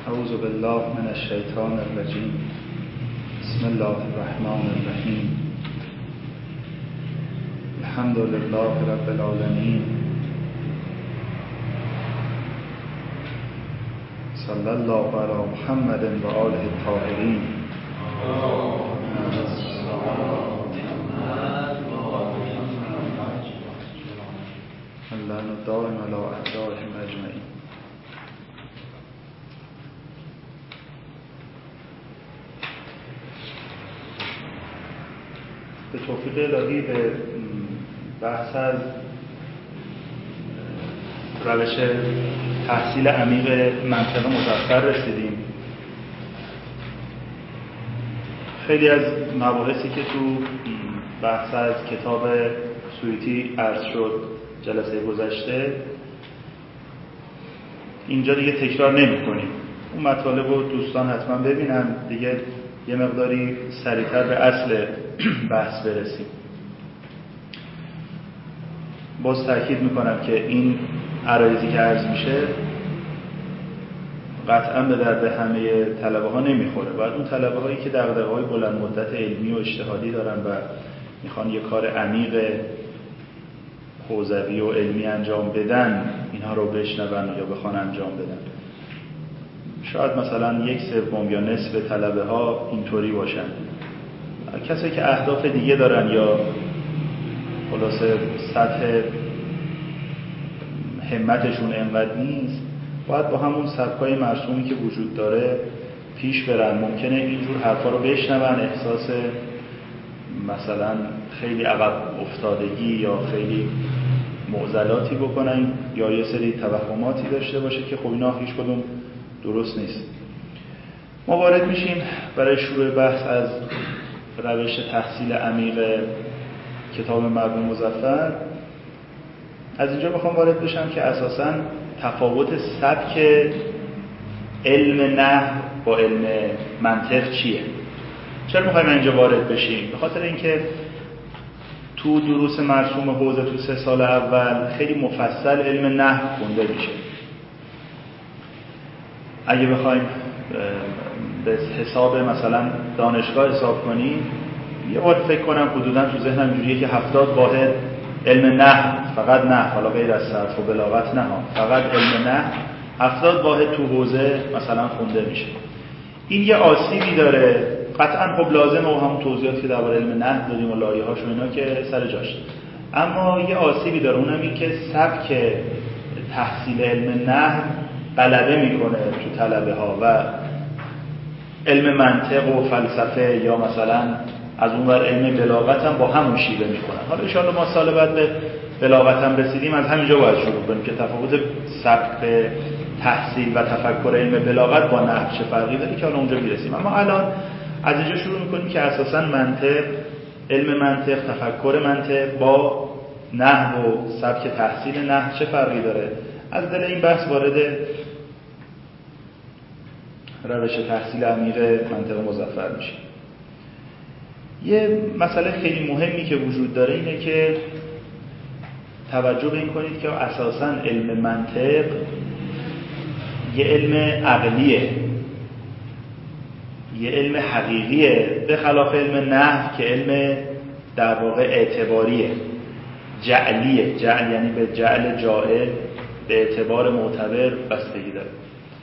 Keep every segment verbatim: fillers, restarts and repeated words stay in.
اعوذ بالله من الشیطان الرجیم. بسم الله الرحمن الرحیم. الحمد لله رب العالمین. صلی الله علی محمد و آله الطاهرین. اللعن الدائم علی اعدائهم اجمعین. به توفیق الهی به بحث از روش تحصیل عمیق منطق مظفر رسیدیم. خیلی از مباحثی که تو بحث از کتاب سویتی عرض شد جلسه گذشته اینجا دیگه تکرار نمی کنیم. اون مطالب رو دوستان حتما ببینن دیگه، یه مقداری سریعتر به اصل بحث برسیم. باز تأکید میکنم که این عرایضی که عرض میشه قطعا به درد همه طلبه ها نمیخوره. باید اون طلبه هایی که دغدغه های بلند مدت علمی و اجتهادی دارن و میخوان یه کار عمیق حوزوی و علمی انجام بدن اینها رو بشنون یا بخوان انجام بدن. شاید مثلا یک سوم یا نصف طلبه ها اینطوری باشن. کسایی که اهداف دیگه دارن یا خلاصه سطح همتشون انقدر نیست، باید با همون سبکای مرسومی که وجود داره پیش برن. ممکنه اینجور حرفا رو بشنون، احساس مثلا خیلی عقب افتادگی یا خیلی معضلاتی بکنن یا یه سری توهماتی داشته باشه که خب اینا هیچ کدوم درست نیست. ما وارد میشیم برای شروع بحث از روش تحصیل عمیق کتاب مرحوم مظفر. از اینجا میخوام وارد بشم که اساساً تفاوت سبک علم نحو با علم منطق چیه. چرا میخوایم اینجا وارد بشیم؟ به خاطر اینکه تو دروس مرسوم حوزه تو سه سال اول خیلی مفصل علم نحو خونده میشه. اگه بخوایم به حساب مثلا دانشگاه حساب کنیم، یه بار فکر کنم حدوداً تو ذهنم اینجوریه که هفتاد واحد علم نحو، فقط نحو، حالا غیر از صرف و بلاغت نه، فقط علم نحو هفتاد واحد تو حوزه مثلا خونده میشه. این یه آسیبی داره، قطعاً خب لازمه و همون توضیحاتی که درباره علم نحو دادیم و لایه‌هاش و اینا که سر جاش، اما یه آسیبی داره، اونم این که سبک تحصیل علم نحو غلبه میکنه تو طلبه ها و علم منطق و فلسفه یا مثلا از اون ور علم بلاغت هم با همون شیوه میکنن. حالا ان شاءالله ما سال بعد به بلاغت هم رسیدیم، از همینجا باید شروع کنیم که تفاوت سبک تحصیل و تفکر علم بلاغت با نحو چه فرقی داره که حالا اونجا میرسیم. اما الان از اینجا شروع میکنیم که اساسا منطق، علم منطق، تفکر منطق با نحو و سبک تحصیل نحو چه فرقی داره. از دل این بحث وارد روش تحصیل عمیق منطق مظفر میشه. یه مسئله خیلی مهمی که وجود داره اینه که توجه به این کنید که اساساً علم منطق یه علم عقلیه، یه علم حقیقیه، به خلاف علم نحو که علم در واقع اعتباریه، جعلیه. جعل یعنی به جعل جاعل، به اعتبار معتبر بستگی داره.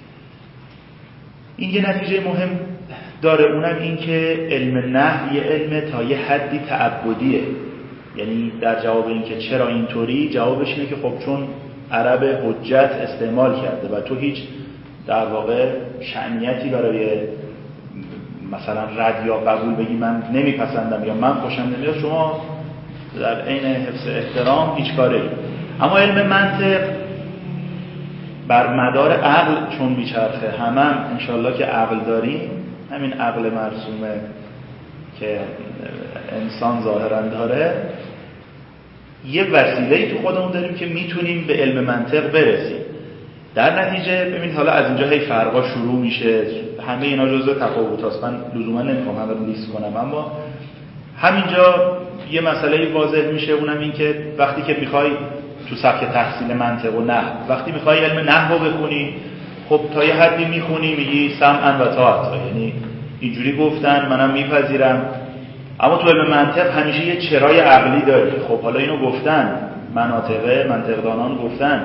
این یه نتیجه مهم داره، اونم این که علم نحو یه علم تا یه حدی تعبدیه. یعنی در جواب این که چرا اینطوری، جوابش اینه که خب چون عرب حجت استعمال کرده و تو هیچ در واقع شأنیتی برای مثلا رد یا قبول بگی من نمیپسندم یا من خوشم نمیاد، شما در عین حفظ احترام هیچ کاری. اما علم منطق بر مدار عقل چون میچرخه، همه هم انشالله که عقل داریم، همین عقل مرسومه که انسان ظاهرا داره، یه وسیله‌ای تو خودمون داریم که میتونیم به علم منطق برسیم. در نتیجه ببینید حالا از اینجا هی فرقا شروع میشه، همه اینا جزء تفاوتاست، من لزوما نمیخوام همه رو لیست کنم، اما همینجا یه مسئله واضح میشه، اونم این که وقتی که میخوای تو سبک تحصیل منطق و نحو، وقتی میخوای علم نحو بخونی خب تا یه حدی میخونی میگی سمعا و طاعتا، یعنی اینجوری گفتن منم میپذیرم. اما تو علم منطق همیشه یه چرای عقلی داری. خب حالا اینو گفتن مناطقه، منطقدانان گفتن،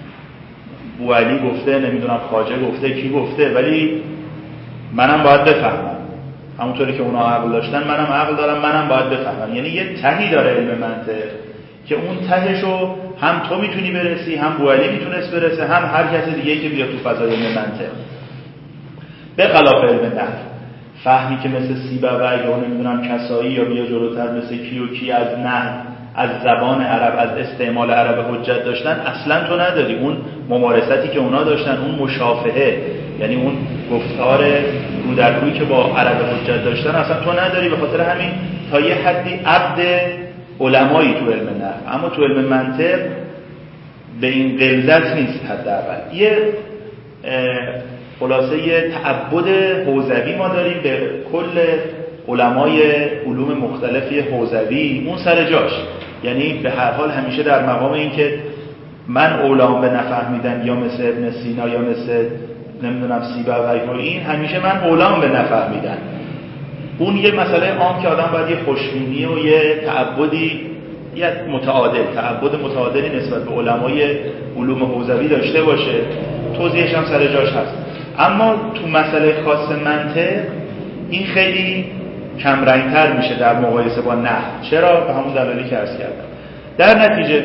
بوعلی گفته، نمیدونم خواجه گفته، کی گفته، ولی منم باید بفهمم همونطوری که اونا عقل داشتن منم عقل دارم، منم باید بفهمم. یعنی یه تهی داره علم منطق که اون تهشو هم تو میتونی برسی، هم بوعلی میتونست برسه، هم هر کس دیگه که بیاد تو فضای علم منطق. به خلاف علم نحو، فهمی که مثل سیبوی یا نمیدونم کسایی یا بیا جلوتر مثل کی و کی از نحو، از زبان عرب، از استعمال عرب حجت داشتن اصلا تو نداری. اون ممارستی که اونا داشتن، اون مشافهه، یعنی اون گفتار رو در روی که با عرب حجت داشتن اصلا تو نداری. به خاطر همین تا یه حدی عبد علمایی تو علم نحو. اما تو علم منطق به این غلظت نیست. حداقل یه خلاصه یه تعبد حوزوی ما داریم به کل علمای علوم مختلفی حوزوی، اون سر جاش. یعنی به هر حال همیشه در مقام این که من اولام به نفهمیدن یا مثل ابن سینا یا مثل نمیدونم سیبوی و این، همیشه من اولام به نفهمیدن. اون یه مسئله عام که آدم باید یه خوشبینی و یه تعبدی یه متعادل تعبد متعادلی نسبت به علمای علوم حوزوی داشته باشه. توضیحش هم سر جاش هست. اما تو مسئله خاص منطق این خیلی کم رنگتر میشه در مقایسه با نحو. چرا؟ به همون دلایلی که عرض کردم. در نتیجه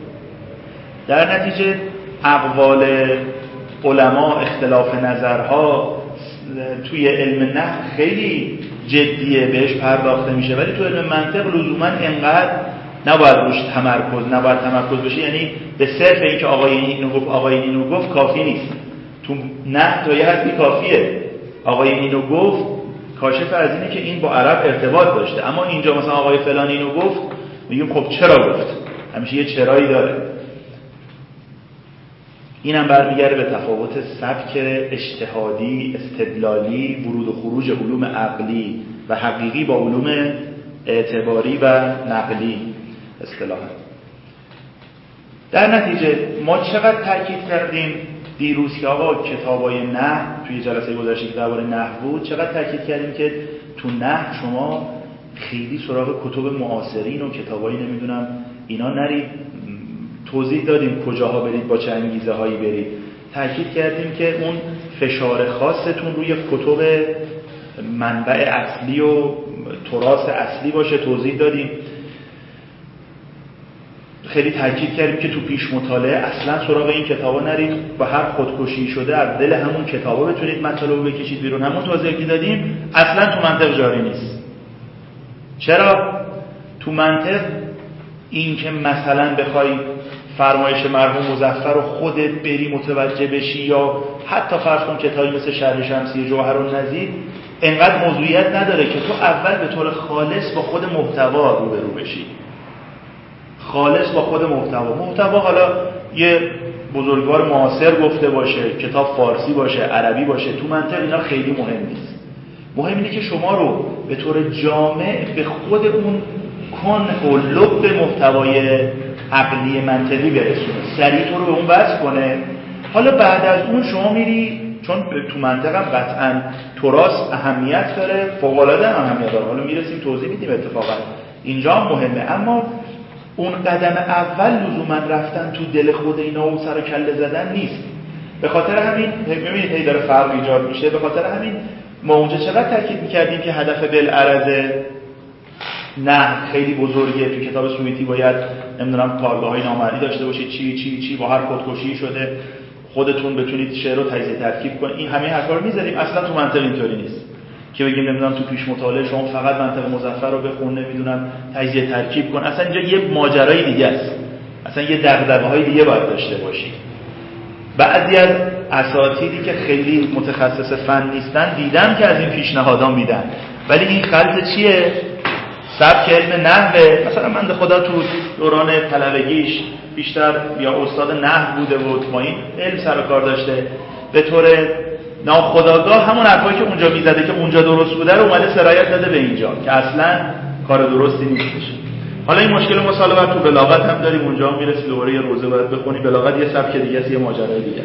در نتیجه اقوال علما، اختلاف نظرها توی علم نحو خیلی جدیه، بهش پرداخته میشه، ولی تو علم منطق لزوما انقدر نباید روش تمرکز نباید تمرکز بشه. یعنی به صرف اینکه آقای اینو گفت آقای اینو گفت کافی نیست. تو نحو تا یه حدی کافیه آقای اینو گفت کاشف از اینه که این با عرب ارتباط داشته. اما اینجا مثلا آقای فلان اینو گفت، میگیم خب چرا گفت؟ همیشه یه چرایی داره. اینم برمیگره به تفاوت سبک اجتهادی، استدلالی، ورود و خروج علوم عقلی و حقیقی با علوم اعتباری و نقلی اصطلاحاً. در نتیجه ما چقدر تاکید کردیم دیروز که آقا کتابای نحو، توی جلسه گذشته که درباره نحو بود، چقدر تاکید کردیم که تو نحو شما خیلی سراغ کتب معاصرین و کتابایی نمیدونم اینا نرید. توضیح دادیم کجاها برید، با چه انگیزه هایی برید. تاکید کردیم که اون فشار خاصتون روی کتب منبع اصلی و تراث اصلی باشه. توضیح دادیم. خیلی تاکید کردیم که تو پیش مطالعه اصلا سراغ این کتابا نرید و هر خودکشی شده از دل همون کتابا بتونید مطالب رو بکشید بیرون. همون توضیحی که دادیم اصلا تو منطق جاری نیست. چرا؟ تو منطق این که مثلا بخوای فرمایش مرحوم مظفر رو خودت بری متوجه بشی یا حتی فرض کن کتابی مثل شرح شمسی جوهرالنظیر انقدر موضوعیت نداره که تو اول به طور خالص با خود محتوا روبرو بشی. خالص با خود محتوا. محتوا حالا یه بزرگوار معاصر گفته باشه، کتاب فارسی باشه، عربی باشه، تو منطق اینا خیلی مهم نیست. مهم اینه که شما رو به طور جامع به خود اون کن و لب محتوای عقلی منطقی برسونه، سریع تو رو به اون وصل کنه. حالا بعد از اون شما میری، چون تو منطق هم قطعاً تراث اهمیت داره، فوق‌العاده اهمیت داره، حالا میرسیم توضیح میدیم اتفاقا اینجا هم مهمه. اما اون قدم اول لزوما رفتن تو دل خود اینا و سر و کله زدن نیست. به خاطر همین ببینید هی داره فرق ایجاد میشه. به خاطر همین ما اونجا چقدر تاکید میکردیم که هدف بالعرض نه خیلی بزرگه. تو کتاب سویتی باید نمیدونم کارگاه‌های نامرئی داشته باشید، چی چی چی با هر خودکشی شده خودتون بتونید شعر رو تجزیه ترکیب کنید. این همه حرفا رو میذاریم. اصلا تو منطق اینطوری نیست که بگیم نمیدونم تو پیش مطالعه شما فقط منطق مظفر رو بخون، نمیدونم تجزیه ترکیب کن. اصلا اینجا یه ماجرای دیگه است. اصلا یه دغدغه‌های دیگه باید داشته باشید. بعضی از اساتیدی که خیلی متخصص فن نیستن دیدم که از این پیشنهادها میدن، ولی این خلط چیه؟ سبک علم نحوه. مثلا من خدا تو دوران طلبگیش بیشتر یا استاد نحو بوده و با این علم سر و کار داشته، به طور ناخودآگاه همون حرفایی که اونجا میزده که اونجا درست بوده رو اومده سرایت داده به اینجا که اصلا کار درستی نیستش. حالا این مشکل مصالحه تو بلاغت هم داریم، اونجا هم میرسی دوباره یه روزه باید بخونی. بلاغت یه سبک دیگه است، یه ماجرای دیگه است.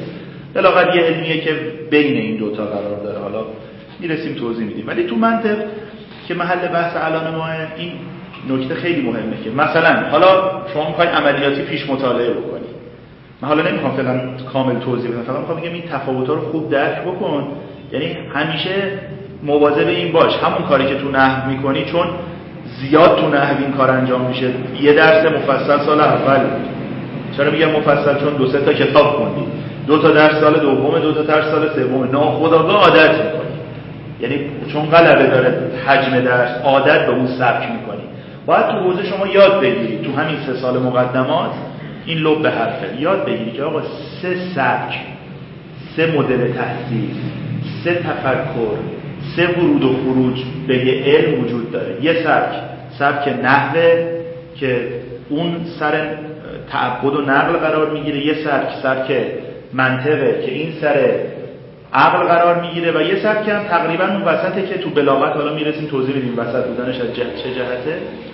بلاغت یه علمیه که بین این دوتا قرار داره، حالا میرسیم توضیح میدیم. ولی تو منطق که محل بحث الان ما، این نکته خیلی مهمه که مثلا حالا شما میخوای عملیاتی پیش مطالعه بکنی، من حالا نمیخوام فعلا کامل توضیح بدم، فقط میخوام بگم این تفاوت‌ها رو خوب درک بکن. یعنی همیشه مواظب این باش همون کاری که تو نحو میکنی، چون زیاد تو نحو این کار انجام میشه. یه درس مفصل سال اول، چرا میگم مفصل؟ چون دو سه تا کتاب خوندی، دو تا درس سال دومه، دو تا درس سال سومه، ناخودآگاه عادت میکنی. یعنی چون غلبه داره حجم درس، عادت به اون سبک میکنی. باید تو حوزه شما یاد بگیری تو همین سه سال مقدمات این لب به حرفه یاد بگیری که آقا سه سبک، سه مدل تحصیل، سه تفکر، سه ورود و خروج به یه علم وجود داره. یه سبک، سبک نحوه که اون سر تعبد و نقل قرار میگیره، یه سبک سبک منطقه که این سر عقل قرار میگیره، و یه سبک هم تقریبا اون وسطه که تو بلاغت حالا میرسیم توضیح بدیم وسط بودنش از جهت چه جهته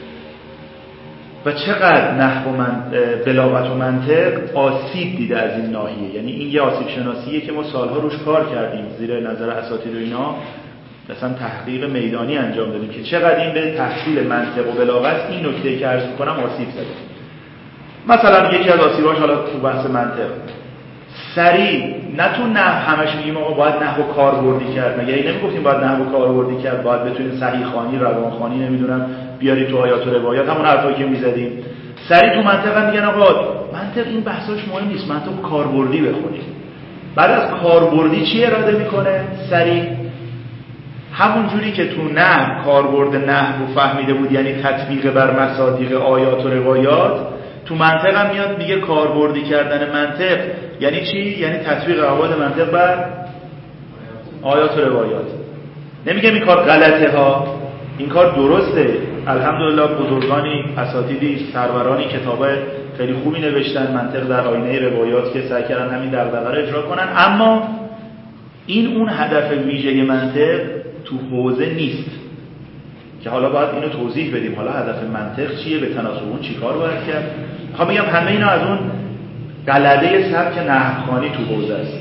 و چقدر نحو و من بلاغت و منطق آسیب دیده از این ناحیه. یعنی این یه آسیب شناسیه که ما سالها روش کار کردیم، زیر نظر اساتید و اینا مثلا تحقیق میدانی انجام دادیم که چقدر این به تحصیل منطق و بلاغت این نکته که عرض می‌کنم آسیب زده. مثلا یکی از آسیباش حالا تو بحث منطق سریع نه تو نحو همش میگیم آقا باید نحو کاربردی کرد، مگه این نمیگفتیم باید نحو کاربردی کرد، باید بتونیم صحیح خوانی، روان خوانی، نمیدونم بیاری تو آیات و روایات، همون حرفایی که میزدیم. سریع تو منطق هم میگن آقا منطق این بحثاش مهم نیست، منطق کاربردی بخونیم. بعد از کاربردی چی اراده میکنه؟ سریع همون جوری که تو نحو کاربرد نحو فهمیده بود، یعنی تطبیق بر مصادیق آیات و روایات، تو منطق هم میاد میگه کاربردی کردن منطق یعنی چی؟ یعنی تطبیق قواعد منطق بر آیات و روایات. نمیگم این کار غلطه ها، این کار درسته. الحمدلله بزرگانی، اساتیدی، سرورانی کتابای خیلی خوبی نوشتن منطق در آینه روایات که سعی کردن همین دغدغه رو اجرا کنن، اما این اون هدف ویژه منطق تو حوزه نیست که حالا باید اینو توضیح بدیم. حالا هدف منطق چیه؟ به تناسب اون چیکار باید کرد؟ میخوام بگم همه اینا از اون غلبه سبک نحوخوانی تو حوزه است.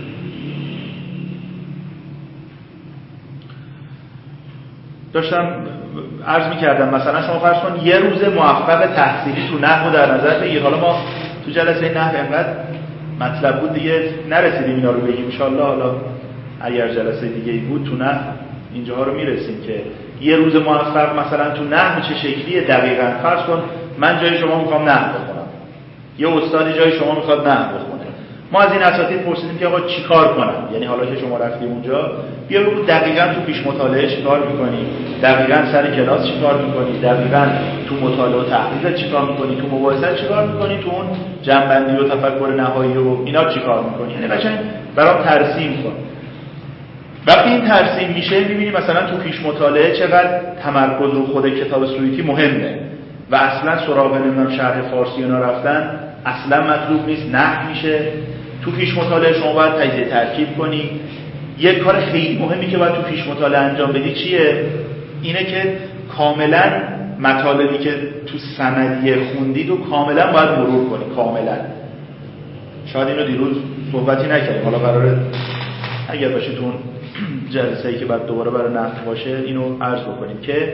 داشتم عرض می‌کردم مثلا شما فرض کن یه روز موفق تحصیلی تو نحو در نظر بگیر. حالا ما تو جلسه نحو انقدر مطلب بود دیگه نرسیدیم اینا رو بگیم، ان شاءالله حالا اگر جلسه دیگه ای بود تو نحو اینجاها رو میرسیم که یه روز موفق مثلا تو نحو چه شکلیه دقیقاً. فرض کن من جای شما میخوام نحو بخونم، یه استادی جای شما میخواد نحو بخونه. ما از این اساتید پرسیدیم که آقا چیکار کنم؟ یعنی حالا که شما رفتی اونجا بیا بگو دقیقاً تو پیش مطالعه چیکار می‌کنی، دقیقاً سر کلاس چیکار می‌کنی، دقیقاً تو مطالعه و تحقیق چیکار می‌کنی، تو مباحثه چیکار می‌کنی، تو اون جنبندی و تفکر نهایی و اینا چیکار می‌کنی. یعنی قشنگ برام ترسیم کن. وقتی این ترسیم میشه می‌بینی مثلا تو پیش مطالعه چقدر تمرکز رو خود کتاب سویتی مهمه و اصلاً سراغ نمیدونم شرح فارسی اینا رفتن اصلاً مطلوب نیست، نحو میشه. تو پیش مطالعه شما باید تجزیه ترکیب کنی. یک کار خیلی مهمی که باید تو پیش مطالعه انجام بدی چیه؟ اینه که کاملا مطالبی که تو سندیه خوندید و کاملا باید مرور کنی. کاملا شاید اینو دیروز صحبتی نکردیم، حالا قراره اگر باشه تو جلسه‌ای که بعد دوباره برای نحو باشه اینو عرض بکنیم که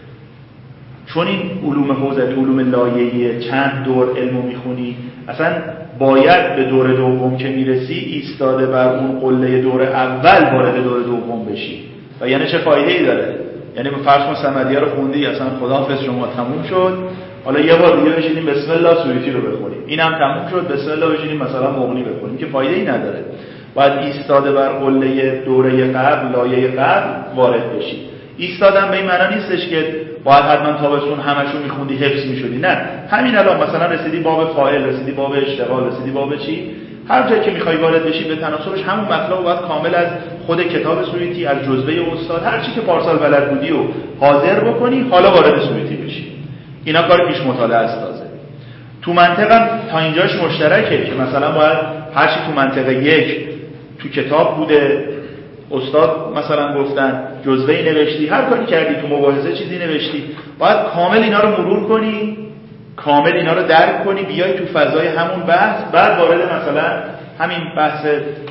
چون این علوم حوزه علوم لایه‌ای چند دور علمو میخونی، اصلا باید به دور دوم که میرسی ایستاده بر اون قله دور اول وارد دور دوم بشی. و یعنی چه فایده ای داره؟ یعنی فرض کن سمدیه رو خوندی، اصلا خداحافظ شما تموم شد، حالا یه بار دیگه بشینیم بسم الله سویتی رو بخونیم، اینم تموم شد بسم الله بشینیم مثلا مغنی بخونیم که فایده ای نداره. باید ایستاده بر قله دوره قبل لایه قبل وارد بشی. ایستادن به این معنی نیستش که باید حتما تابستون همشو میخوندی حفظ میشدی، نه. همین الان مثلا رسیدی باب فاعل، رسیدی باب اشتغال، رسیدی باب چی، هر جایی که میخوای وارد بشی به تناسبش همون مطلب رو باید کامل از خود کتاب سویتی، از جزوه استاد، هر چی که پارسال بلد بودی و حاضر بکنی، حالا وارد سویتی بشی. اینا کار پیش مطالعه است. تازه تو منطق هم تا اینجاش مشترکه که مثلا باید هر چی تو منطق یک تو کتاب بوده، استاد مثلا گفتن جزوه‌ای نوشتی، هر کاری کردی تو مباحثه چیزی نوشتی، باید کامل اینا رو مرور کنی، کامل اینا رو درک کنی، بیای تو فضای همون بحث، بعد وارد مثلا همین بحث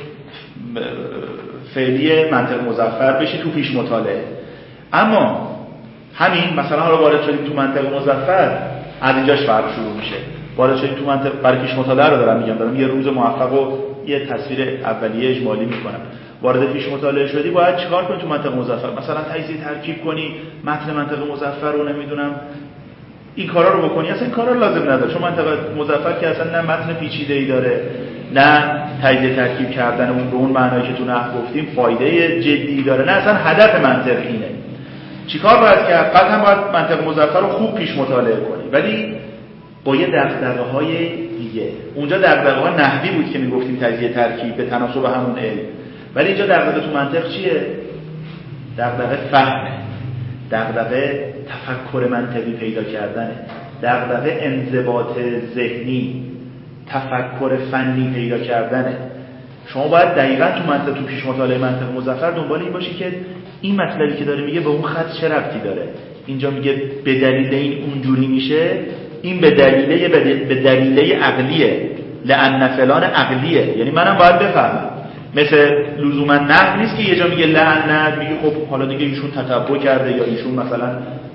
فعلی منطق مظفر بشی تو پیش مطالعه. اما همین مثلا حالا وارد شدیم تو منطق مظفر، از اینجاش فرق شروع میشه. وارد شدیم تو منطق، برای پیش مطالعه رو دارم میگم، دارم یه روز موفق و یه تصویر اولیه اجمالی میکنم. وارد پیش مطالعه شدی باید چیکار کنی تو منطق مظفر؟ مثلا تجزیه ترکیب کنی، متن منطق مظفر رو نمیدونم این کارا رو بکنی. اصلا این کارا لازم نداره، چون منطق مظفر که اصلا نه متن پیچیده‌ای داره، نه تجزیه ترکیب کردن اون به اون معنایی که تو نحو گفتیم فایده جدی داره، نه اصلا هدف منطق اینه. چیکار باید کرد؟ قطعا باید منطق مظفر رو خوب پیش مطالعه کنی، ولی با یه دغدغه‌های دیگه. اونجا دغدغه‌ها نحوی بود که میگفتیم تجزیه ترکیب به تناسب همون علم، ولی اینجا دغدغه تو منطق چیه؟ دغدغه فهمه، دغدغه تفکر منطقی پیدا کردنه، دغدغه انضباط ذهنی، تفکر فنی پیدا کردنه. شما باید دقیقاً تو منطق، تو پیش مطالعه منطق مظفر دنبال این باشی که این مطلبی که داره میگه به اون خط چه ربطی داره. اینجا میگه به دلیل این اونجوری میشه، این به دلیل به دلیل عقلیه، لأن فلان عقلیه، یعنی منم باید بفهمم. مثل لزوما نحو نیست که یه جا میگه لأن میگه خب حالا دیگه ایشون تتبع کرده یا ایشون مثلا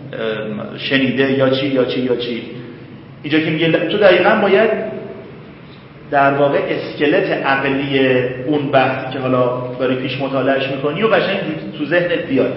شنیده یا چی یا چی یا چی. اینجا که میگه تو دقیقاً باید در واقع اسکلت عقلی اون بحثی که حالا داری پیش مطالعهش میکنی و قشنگ تو ذهنت بیاد.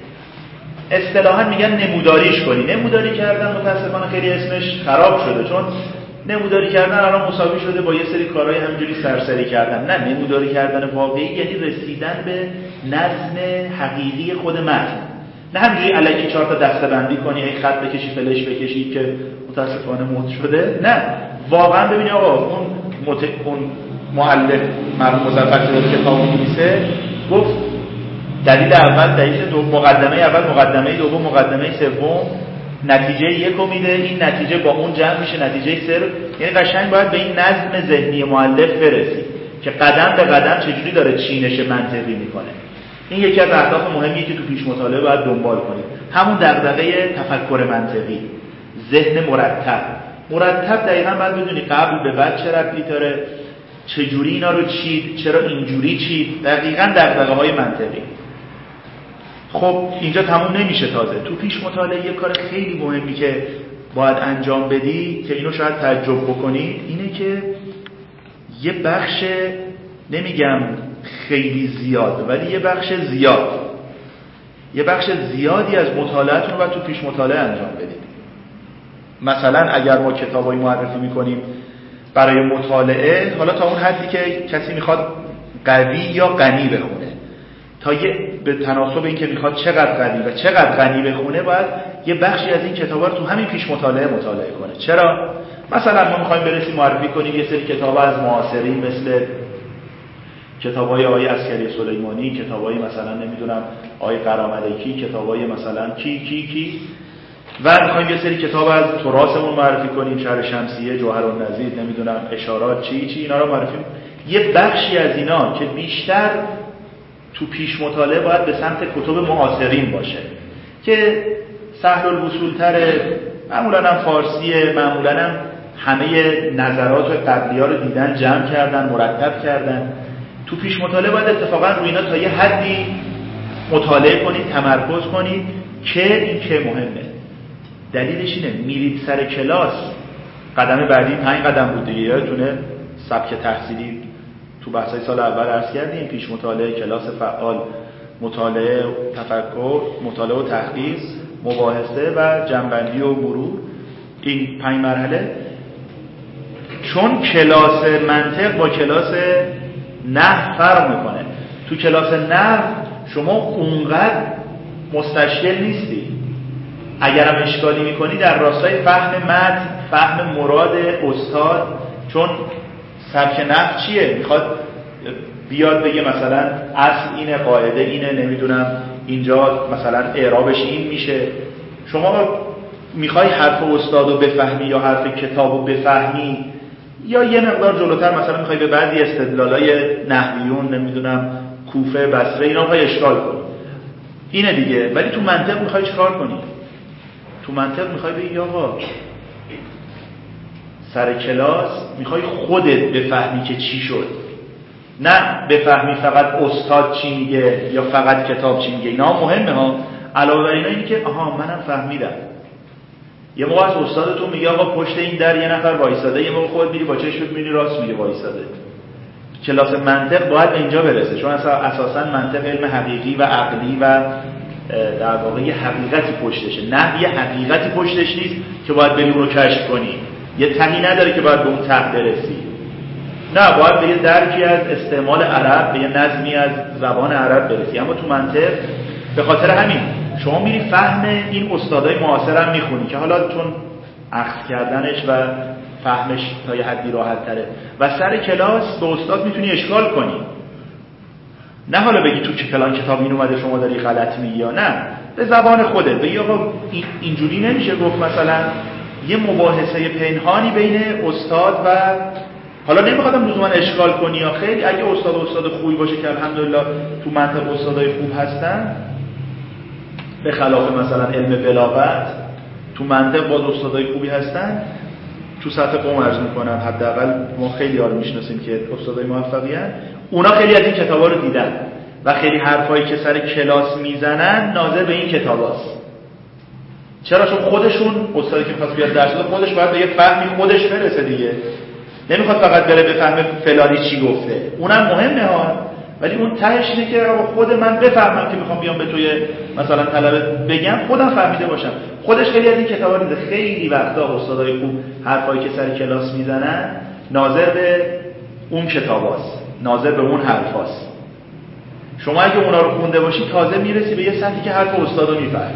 اصطلاحاً میگن نموداریش کنی. نموداری کردن متاسفانه خیلی اسمش خراب شده، چون نموداری کردن الان مساوی شده با یه سری کارهای همینجوری سرسری کردن. نه، نموداری کردن واقعی یعنی رسیدن به نظم حقیقی خود متن، نه همینجوری الکی چهار تا دسته‌بندی کنی، هی خط بکشی فلش بکشی که متاسفانه مد شده. نه، واقعا ببینی آقا اون مت... اون مؤلف مرحوم مظفر که داره کتاب می‌نویسه گفت دلیل اول، دلیل دو، مقدمه اول، مقدمه دوم، مقدمه سوم، نتیجه یکو میده، این نتیجه با اون جمع میشه نتیجه سه. یعنی قشنگ باید به این نظم ذهنی مؤلف برسی که قدم به قدم چجوری داره چینش منطقی میکنه. این یکی از اهداف مهمیه که تو پیش مطالعه باید دنبال کنید. همون دغدغه تفکر منطقی، ذهن مرتب. مرتب دقیقاً باید بدونی قبل به بعد چه ربطی داره، چجوری اینا رو چید، چرا اینجوری چید، دقیقاً دغدغه‌های منطقی. خب اینجا تموم نمیشه، تازه تو پیش مطالعه یه کار خیلی مهمی که باید انجام بدی که اینو شاید تعجب بکنید اینه که یه بخش، نمیگم خیلی زیاد، ولی یه بخش زیاد یه بخش زیادی از مطالعه‌تون رو باید تو پیش مطالعه انجام بدید. مثلا اگر ما کتابایی معرفی میکنیم برای مطالعه، حالا تا اون حدی که کسی میخواد قوی یا غنی بخونه، تا یه به تناسب این که میخواد چقدر قوی و چقدر غنی بخونه، باید یه بخشی از این کتابا رو تو همین پیش مطالعه مطالعه کنه. چرا؟ مثلا ما میخوایم برسیم معرفی کنیم یه سری کتابا از معاصرین، مثل کتابای آقای عسکری سلیمانی، کتابای مثلا نمیدونم آقای قراملکی، کتابای مثلا کی کی کی و میخوایم یه سری کتاب از تراثمون معرفی کنیم، شرح شمسیه، جوهرالنظیر، نمیدونم اشارات، چی چی اینا رو معرفی کنیم. یه بخشی از اینا که بیشتر تو پیش مطالعه باید به سمت کتب معاصرین باشه که سهل الوصول تره، معمولا هم فارسیه، معمولا هم همه نظرات قبلی ها رو دیدن، جمع کردن، مرتب کردن. تو پیش مطالعه باید اتفاقا روی اینا تا یه حدی مطالعه کنید، تمرکز کنید که این که مهمه. دلیلش اینه میرید سر کلاس، قدم بعدی پنج قدم بود دیگه، یادتونه سبک تحصیلی تو بحثای سال اول عرض کردیم، پیش مطالعه، کلاس فعال، مطالعه، تفکر، مطالعه و تحقیق، مباحثه و جنبندی و مرور. این پنج مرحله. چون کلاس منطق با کلاس نحو فرق میکنه. تو کلاس نحو شما اونقدر مستشکل نیستی، اگرم اشکالی میکنی در راستای فهم متن، فهم مراد استاد، چون سبک نحو چیه؟ میخواد بیاد بگه مثلا اصل اینه، قاعده اینه، نمیدونم اینجا مثلا اعرابش این میشه. شما میخوای حرف استادو بفهمی یا حرف کتابو بفهمی، یا یه مقدار جلوتر مثلا میخوای به بعضی استدلالای نحویون، نمیدونم کوفه، بصره، اینا میخوای اشکال کنی، اینه دیگه. ولی تو منطق میخوای چیکار کنی؟ تو منطق میخوای بگی آقا سر کلاس میخوای خودت بفهمی که چی شد، نه بفهمی فقط استاد چی میگه یا فقط کتاب چی میگه. اینا مهمه ها. علاوه بر اینا اینی که آها منم فهمیدم. یه موقع از استادتون میگه آقا پشت این در یه نفر وایساده، یه موقع خودت میری با چشمت میبینی راست میگه وایساده. کلاس منطق باید اینجا برسه، چون اصلا اساسا منطق علم حقیقی و عقلی و در واقع یه حقیقتی پشتشه. نه یه حقیقتی پشتش نیست که باید بری اون رو کشف کنی. یه تهی نداره که باید به اون ته برسی. نه، باید به یه درکی از استعمال عرب، به یه نظمی از زبان عرب برسی. اما تو منطق به خاطر همین شما میری فهم این استادای معاصر هم میخونی که حالا چون اخذ کردنش و فهمش تا یه حدی راحت تره و سر کلاس به استاد میتونی اشکال کنی. نه حالا بگی تو چه فلان کتاب این اومده شما داری غلط میگی یا نه، به زبان خودت بگی آقا اینجوری نمیشه گفت. مثلا یه مباحثه پنهانی بین استاد و حالا نمیخوادم لزوما اشکال کنی یا خیلی اگه استاد استاد خوبی باشه که الحمدلله تو منطق استادای خوب هستن، به خلاف مثلا علم بلاغت تو منطق باز استادای خوبی هستن. تو سطح قوم عرض میکنم حداقل ما خیلی ها رو میشناسیم که استادای موفقی هستن، اونا خیلی از این کتابا رو دیدن و خیلی حرفایی که سر کلاس میزنن ناظر به این کتاباست. چرا؟ چون خودشون استادی که میخواد بیاد درس بده خودش باید به یه فهمی خودش برسه دیگه. نمیخواد فقط بره بفهمه فلانی چی گفته، اونم مهمه ها، ولی اون تهش اینه که خود من بفهمم که میخوام بیام به توی مثلا طلبه بگم خودم فهمیده باشم. خودش خیلی از این کتابا دیده. خیلی وقتا استادای خوب حرفایی که سر کلاس میزنن ناظر به اون کتاباست، ناظر به اون حرفاست. شما اگه اونا رو خونده باشی تازه میرسی به یه سطحی که حرف استادو میفهمی.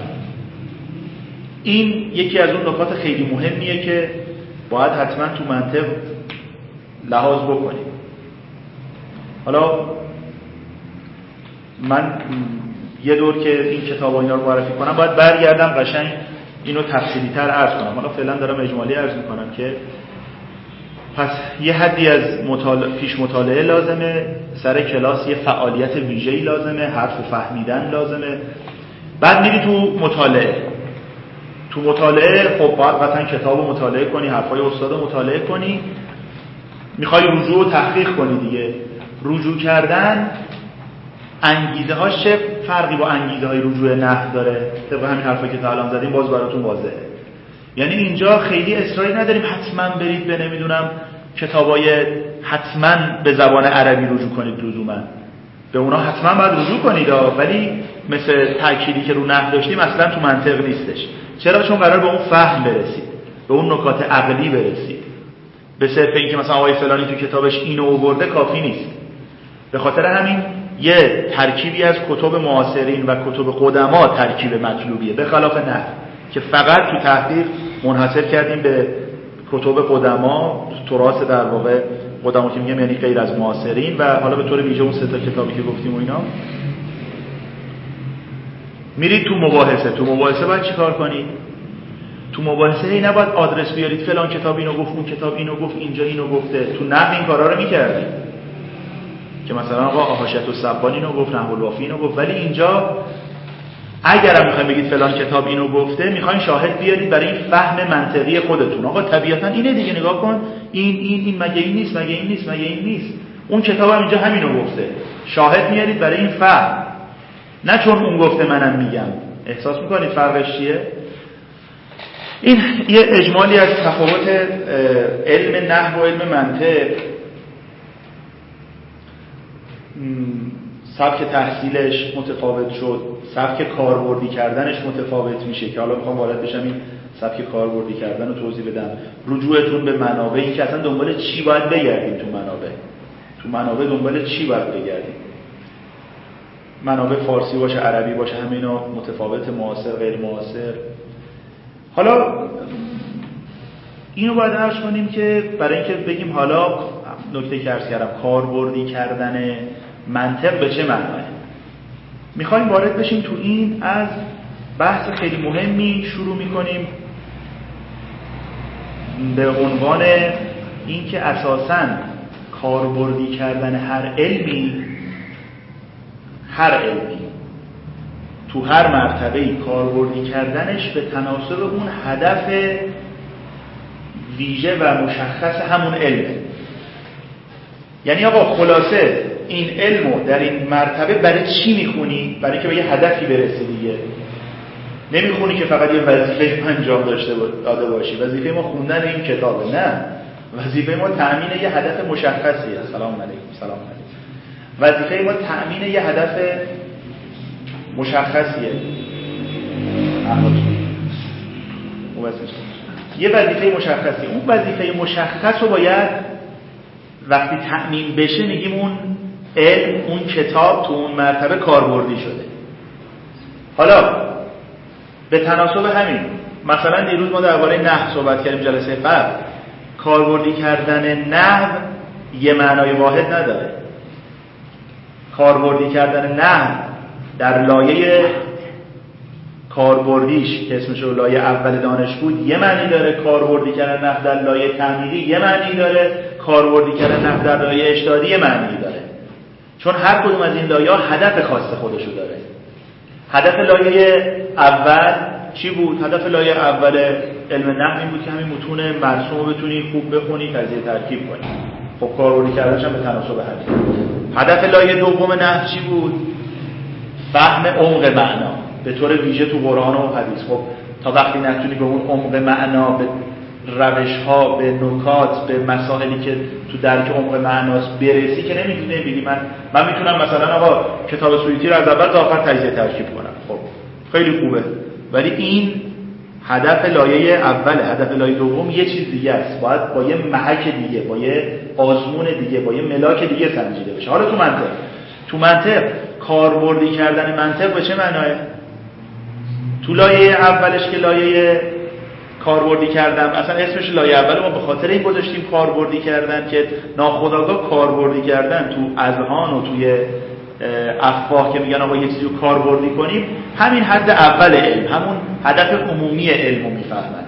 این یکی از اون نکات خیلی مهمیه که باید حتما تو منطق لحاظ بکنیم. حالا من یه دور که این کتاب و اینا رو معرفی کنم باید برگردم قشنگ اینو تفصیلی تر عرض کنم. حالا فعلا دارم اجمالی عرض میکنم که پس یه حدی از مطالعه، پیش مطالعه لازمه، سر کلاس یه فعالیت ویژه‌ای لازمه، حرف فهمیدن لازمه. بعد میری تو مطالعه. تو مطالعه خب باید قطعا کتاب رو مطالعه کنی، حرفای استاد رو مطالعه کنی. میخوای رجوع و تحقیق کنی دیگه. رجوع کردن انگیزه هاش چه فرقی با انگیزه های رجوع نحو داره؟ طبق همین حرفایی که تا الان زدیم باز براتون واضحه. یعنی اینجا خیلی اصراری نداریم حتما برید به نمیدونم کتابای حتما به زبان عربی رجوع کنید، لزوما به اونا حتما باید رجوع کنید، ولی مثل تأکیدی که رو نحو داشتیم اصلا تو منطق نیستش. چرا؟ چون قرار به اون فهم برسید، به اون نکات عقلی برسید. به صرف اینکه مثلا آقای فلانی تو کتابش اینو آورده کافی نیست. به خاطر همین یه ترکیبی از کتب معاصرین و کتب قدما ترکیب مطلوبیه، به خلاف نحو که فقط تو تحقیق منحصر کردیم به کتب قدما، تراث در واقع قدما که میگم یعنی غیر از معاصرین، و حالا به طور ویژه اون سه تا کتابی که گفتیم و اینا. میرید تو مباحثه. تو مباحثه باید چیکار کنید؟ تو مباحثه ای نباید آدرس بیارید فلان کتاب اینو گفت، اون کتاب اینو گفت، اینجا اینو گفته. تو نحو این کارا رو میکردید که مثلا آقا حاشیه السبان اینو گفت، نحو الوافی اینو گفت، ولی اینجا اگرم میخواین بگید فلان کتاب اینو گفته، میخواین شاهد بیارید برای این فهم منطقی خودتون. آقا طبیعتا اینه دیگه، نگاه کن این این این مگه این نیست، مگه این نیست، مگه این نیست. اون کتاب هم اینجا همینو گفته. شاهد میارید برای این فهم، نه چون اون گفته منم میگم. احساس میکنید فرقش چیه؟ این یه اجمالی از تفاوت علم نحو و علم منطق. سبک تحصیلش متفاوت شد، سبک کاربردی کردنش متفاوت میشه که حالا میخوام وارد بشم این سبک کاربردی کردن رو توضیح بدم. رجوعتون به منابع، این که اصلا دنبال چی باید بگردیم تو منابع. تو منابع دنبال چی باید بگردیم؟ منابع فارسی باشه، عربی باشه، همه اینا متفاوت، معاصر، غیر معاصر. حالا اینو باید عرض کنیم که برای اینکه بگیم حالا نکته که عرض کردم کاربردی کردن منطق به چه معناه، میخوایم وارد بشیم تو این. از بحث خیلی مهمی شروع میکنیم به عنوان این که اساساً کاربردی کردن هر علمی هر علمی تو هر مرتبه‌ای کاربردی کردنش به تناسب اون هدف ویژه و مشخص همون علمه. یعنی آقا خلاصه این علمو در این مرتبه برای چی میخونی؟ برای که به یه هدفی برسی دیگه. نمیخونی که فقط یه وظیفه انجام داشته داده باشی. وظیفه ما خوندن این کتابه، نه. وظیفه ما تأمین یه هدف مشخصیه. سلام علیکم. سلام علیکم. وظیفه ما تأمین یه هدف مشخصیه. یه وظیفه مشخصیه. اون وظیفه مشخص رو باید وقتی تأمین بشه میگیم اون علم، اون کتاب تو اون مرتبه کاربردی شده. حالا به تناسب همین، مثلا دیروز ما درباره نحو صحبت کردیم جلسه قبل. کاربردی کردن نحو یه معنای واحد نداره. کاربردی کردن نحو در لایه کاربردیش که اسمش رو لایه اول دانش بود یه معنی داره، کاربردی کردن نحو در لایه تعمیری یه معنی داره، کاربردی کردن نحو در لایه اشتهادی یه معنی داره. چون هر کدوم از این لایه‌ها هدف خاص خودشو داره. هدف لایه اول چی بود؟ هدف لایه اول علم نحو این بود که همین متون مرسوم رو بتونی خوب بخونی، تجزیه ترکیب کنی. خب کاربردی کردنش هم به تناسب همین. هدف لایه دوم نحو چی بود؟ فهم عمق معنا به طور ویژه تو قرآن و حدیث. خب تا وقتی نتونی به اون عمق معنا، به روش‌ها، به نکات، به مسائلی که تو درک عمق معناست برسی که نمیتونی بگی من من میتونم مثلا آقا کتاب سویتی رو از اول تا آخر تجزیه ترکیب کنم. خب خیلی خوبه، ولی این هدف لایه اوله. هدف لایه دوم یه چیز دیگه است. باید با یه محک دیگه، با یه آزمون دیگه، با یه ملاک دیگه سنجیده بشه. حالا تو منطق تو منطق کاربردی کردن منطق به چه معنایه؟ تو لایه اولش که لایه کاربردی کردم، اصلا اسمش لایه اول ما به خاطر این گذاشتیم کاربردی کردن که ناخودآگاه کاربردی کردن تو اذهان و توی افواه که میگن آقا یه چیزی رو کاربردی کنیم، همین حد اول علم، همون هدف عمومی علم رو میفهمن.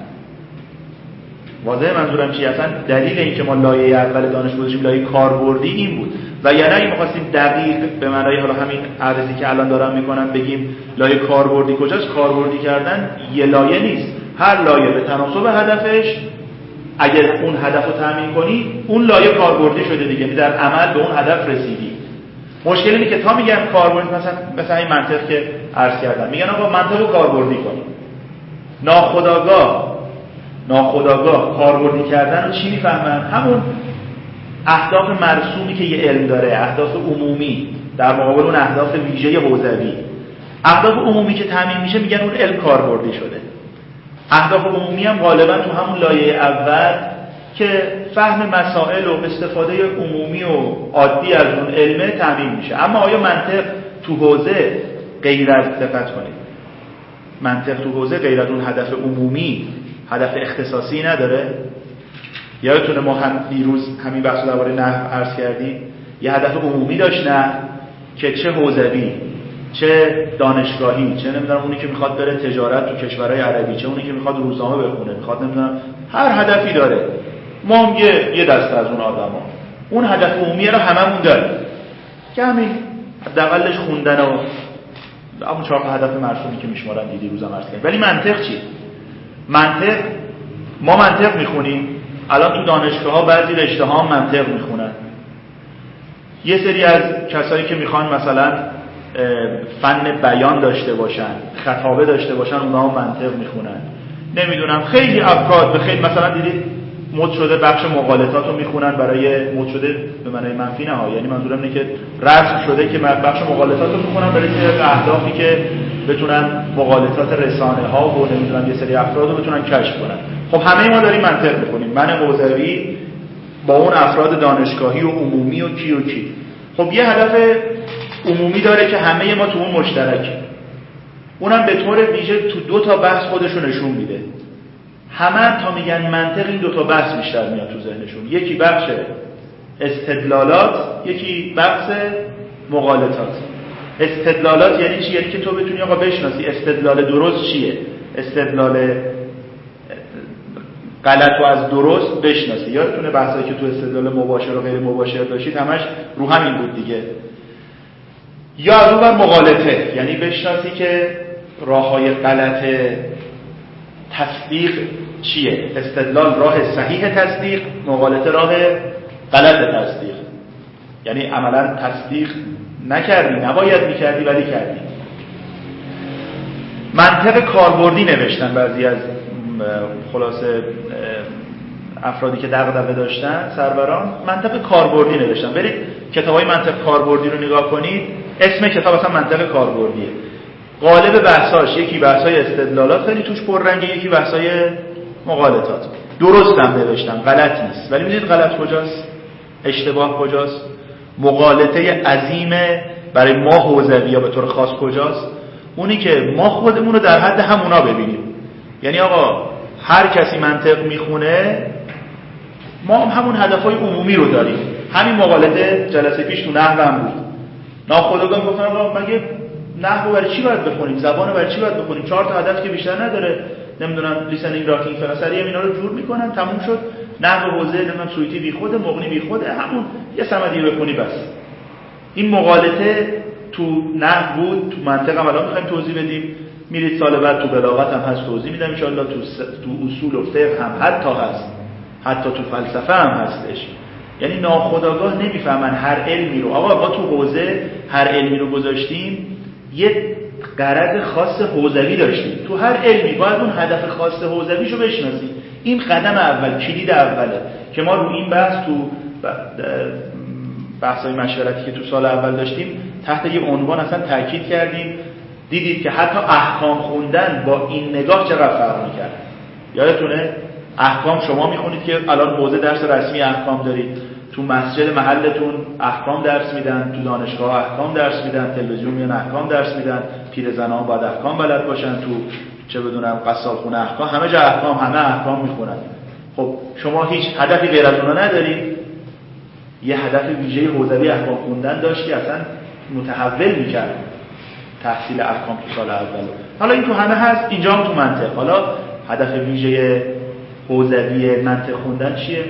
واضحه منظورم چیه؟ اصلا دلیل این که ما لایه اول دانش گذاشتیم لایه کاربردی این بود. و یعنی اگه می‌خواستیم دقیق به معنای حالا همین عرضی که الان دارم میکنم بگیم لایه کاربردی کجاست، کاربردی کردن یه لایه نیست. هر لایه به تناسب هدفش اگر اون هدف رو تامین کنی اون لایه کاربردی شده دیگه، در عمل به اون هدف رسیدی. مشکل اینه که تا میگن کاربردی، مثلا مثلا این منطق که عرض کردم، میگن آقا منطق رو کاربردی کنیم. ناخودآگاه ناخودآگاه کاربردی کردن رو چی میفهمن؟ همون اهداف مرسومی که یه علم داره، اهداف عمومی در مقابل اون اهداف ویژه حوزوی. اهداف عمومی که تامین میشه میگن اون علم کاربردی شده. اهداف عمومی هم غالبا تو همون لایه اول که فهم مسائل و استفاده عمومی و عادی از اون علمه تامین میشه. اما آیا منطق تو حوزه غیر از دقت کنید منطق تو حوزه غیر از اون هدف عمومی هدف اختصاصی نداره؟ یادتونه ما هم دیروز همین بحث درباره نحو عرض کردیم، یه هدف عمومی داشت نحو که چه حوزوی، چه دانشگاهی، چه نمیدونم اونی که میخواد بره تجارت تو کشورهای عربی، چه اونی که میخواد روزنامه بخونه، میخواد نمیدونم هر هدفی داره. ما هم یه یه دسته از اون آدما اون هدف عمومی رو هممون داریم که همین حداقلش خوندن و همون چهار تا هدف مرسومی که میشمارن دیدی روزم عرض کردیم. ولی منطق چی؟ منطق ما منطق میخونیم الان تو دانشگاه‌ها، بعضی رشته‌ها هم منطق میخونن. یه سری از کسایی که میخوان مثلا فن بیان داشته باشن، خطابه داشته باشن، اونها هم منطق میخونن. نمیدونم خیلی افراد به خیلی مثلا دیدید مد شده بخش مقالطات رو میخونن، برای مد شده به معنای منفی نه ها، یعنی منظورم اینه که رسم شده که بخش مقالطات رو میخونن برای اهدافی که بتونن مقالطات رسانه ها و نمیدونم یه سری افراد رو بتونن کشف کنن. خب همه ما داریم منطق میخونیم، من حوزوی با اون افراد دانشگاهی و عمومی و کی و کی. خب یه هدف عمومی داره که همه ما تو اون مشترکه. اونم به طور ویژه تو دو تا بحث خودشو نشون میده. همه تا میگن منطق این دو تا بحث بیشتر میاد تو ذهنشون. یکی بخش استدلالات، یکی بحث مقالطات. استدلالات یعنی چی؟ یعنی که تو بتونی آقا بشناسی استدلال درست چیه، استدلال غلط و از درست بشناسی. یادتونه بحثایی که تو استدلال مباشر و غیر مباشر داشتید همش رو همین بود دیگه. یا از اون بر مغالطه، یعنی بشناسی که راههای غلط تصدیق چیه. استدلال راه صحیح تصدیق، مغالطه راه غلط تصدیق. یعنی عملا تصدیق نکردی، نباید میکردی ولی کردی. منطق کاربردی نوشتن بعضی از خلاصه افرادی که دغدغه داشتن، سروران منطق کاربردی نوشتن. برید کتابای منطق کاربردی رو نگاه کنید، اسم کتاب اصلا منطق کاربردیه. غالب بحثاش یکی بحثای استدلالات خیلی توش پررنگه، یکی بحثای مغالطات. درست هم نوشتن، غلط نیست، ولی میدونید غلط کجاست؟ اشتباه کجاست؟ مغالطه عظیم برای ما حوزوی‌ها به طور خاص کجاست؟ اونی که ما خودمون رو در حد همونا ببینیم. یعنی آقا هر کسی منطق میخونه، ما هم همون هدفهای عمومی رو داریم. همین مغالطه جلسه پیش تو نحو هم بود. ناخودآگاه میگفتن آقا مگه نحو برای چی باید بخونیم؟ زبان برای چی باید بخونیم؟ چهار تا هدف که بیشتر نداره. نمیدونم لیسنینگ، راکینگ، فلسفه اینا رو جور میکنن، تموم شد. نحو حوزه نمیدونم سویتی بی خوده، مغنی بی خوده، همون یه صمدی بخونی بس. این مغالطه تو نحو بود، تو منطق هم الان میخوایم توضیح بدیم. میرید سال بعد تو بلاغت هم هست، توضیح میدم ان شاء الله. تو س... تو اصول و فقه هم حتی هست، حتی تو فلسفه هم هستش. یعنی ناخودآگاه نمیفهمن هر علمی رو. آقا ما تو حوزه هر علمی رو گذاشتیم، یه غرض خاص حوزوی داشتیم. تو هر علمی باید اون هدف خاص حوزویشو بشناسیم. این قدم اول، کلید اوله که ما رو این بحث تو بحث‌های مشورتی که تو سال اول داشتیم تحت یه عنوان اصلا تاکید کردیم. دیدید که حتی احکام خوندن با این نگاه چقدر فرق می‌کرد. یادتونه احکام شما میخونید که الان حوزه درس رسمی احکام دارید، تو مسجد محلتون احکام درس میدن، تو دانشگاه احکام درس میدن، تلویزیون میان احکام درس میدن، پیرزنان باید احکام بلد باشن، تو چه بدونم قصابخونه احکام، همه جا احکام، همه احکام میخونن. خب شما هیچ هدفی غیر از اونها ندارید؟ یه هدف ویژه حوزوی احکام خوندن داشت که اصلا متحول میکرد تحصیل احکام تو سال اول. حالا این تو همه هست، اینجا هم تو منطق. حالا هدف ویژه حوزوی منطق خوندن چیه؟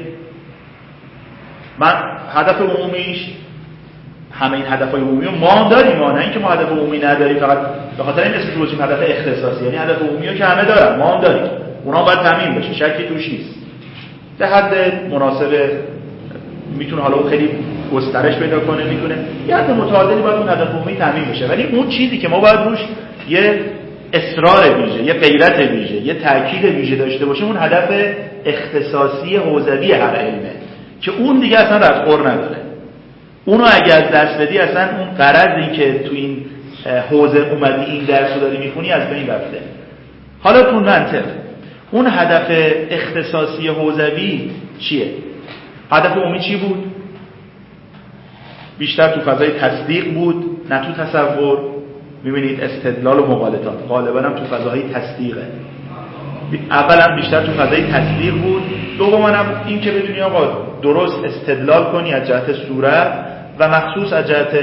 من هدف عمومیش، همه این هدفهای عمومی رو ما داریم، ما نه اینکه ما هدف عمومی نداریم، فقط به خاطر این اسمش رو گذاشتیم هدف اختصاصی. یعنی هدف عمومی رو که همه دارن، ما هم داریم، اونا باید تامین بشه، شکی توش نیست. به حد مناسب میتونه حالا اون خیلی گسترش پیدا کنه، میتونه یه حد متعادلی باید اون هدف عمومی تامین بشه، ولی اون چیزی که ما باید روش یه اصرار ویژه، یه غیرت ویژه، یه تاکید ویژه داشته باشیم، اون هدف اختصاصی حوزوی هر علمه که اون دیگه اصلا ردخور نداره. اونو اگه از دست بدی، اصلا اون غرضی که تو این حوزه اومدی این درس رو داری میخونی از بین رفته. حالا تو منطق اون هدف اختصاصی حوزوی چیه؟ هدف عمومی چی بود؟ بیشتر تو فضای تصدیق بود، نه تو تصور. میبینید استدلال و مغالطات غالبا هم تو فضای تصدیقه. اولا بیشتر تو فضای تصدیق بود، دوما هم این که بدونی آقا درست استدلال کنی از جهت صورت و مخصوص از جهت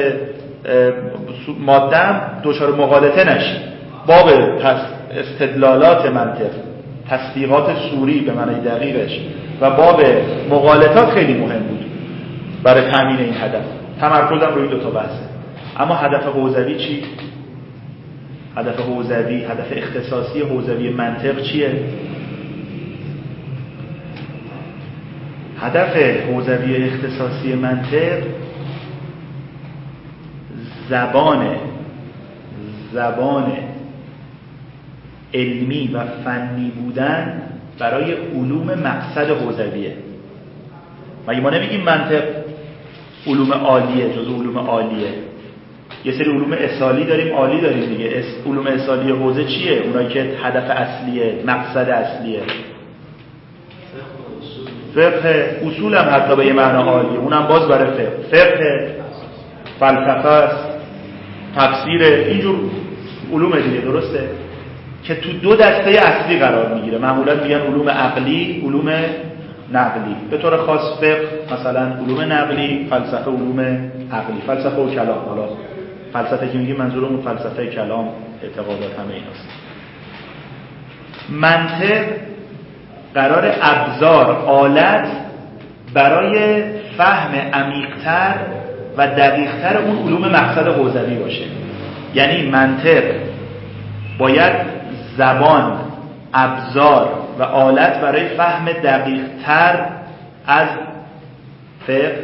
ماده دچار مغالطه نشی. باب استدلالات منطق، تصدیقات صوری به معنی دقیقش و باب مغالطات خیلی مهم بود برای تامین این هدف. تمرکزم روی دو تا بحثه. اما هدف حوزوی چی؟ هدف حوزوی، هدف اختصاصی حوزوی منطق چیه؟ هدف حوزوی اختصاصی منطق زبان زبان علمی و فنی بودن برای علوم مقصد حوزویه. مگه ما نمیگیم منطق علوم عالیه، جزو علوم عالیه؟ یه سری علوم اصالی داریم، عالی داریم دیگه. اس... علوم اصالی حوزه چیه؟ اونایی که هدف اصلیه، مقصد اصلیه. فقه، اصول هم حتی به یه معنا عالیه، اونم باز برای فقه. فقه، فلسفه است، تفسیر، اینجور علوم دیگه، درسته؟ که تو دو دسته اصلی قرار میگیره. معمولا میگن علوم عقلی، علوم نقلی. به طور خاص فقه مثلا علوم نقلی، فلسفه علوم عقلی، فلسفه و کلام. حالا فلسفه که میگیم منظورمون فلسفه کلام، اعتقادات، همه ایناست. منطق قرار ابزار، آلت برای فهم عمیق‌تر و دقیق‌تر اون علوم مقصد حوزوی باشه. یعنی منطق باید زبان، ابزار و آلت برای فهم دقیق‌تر از فقه،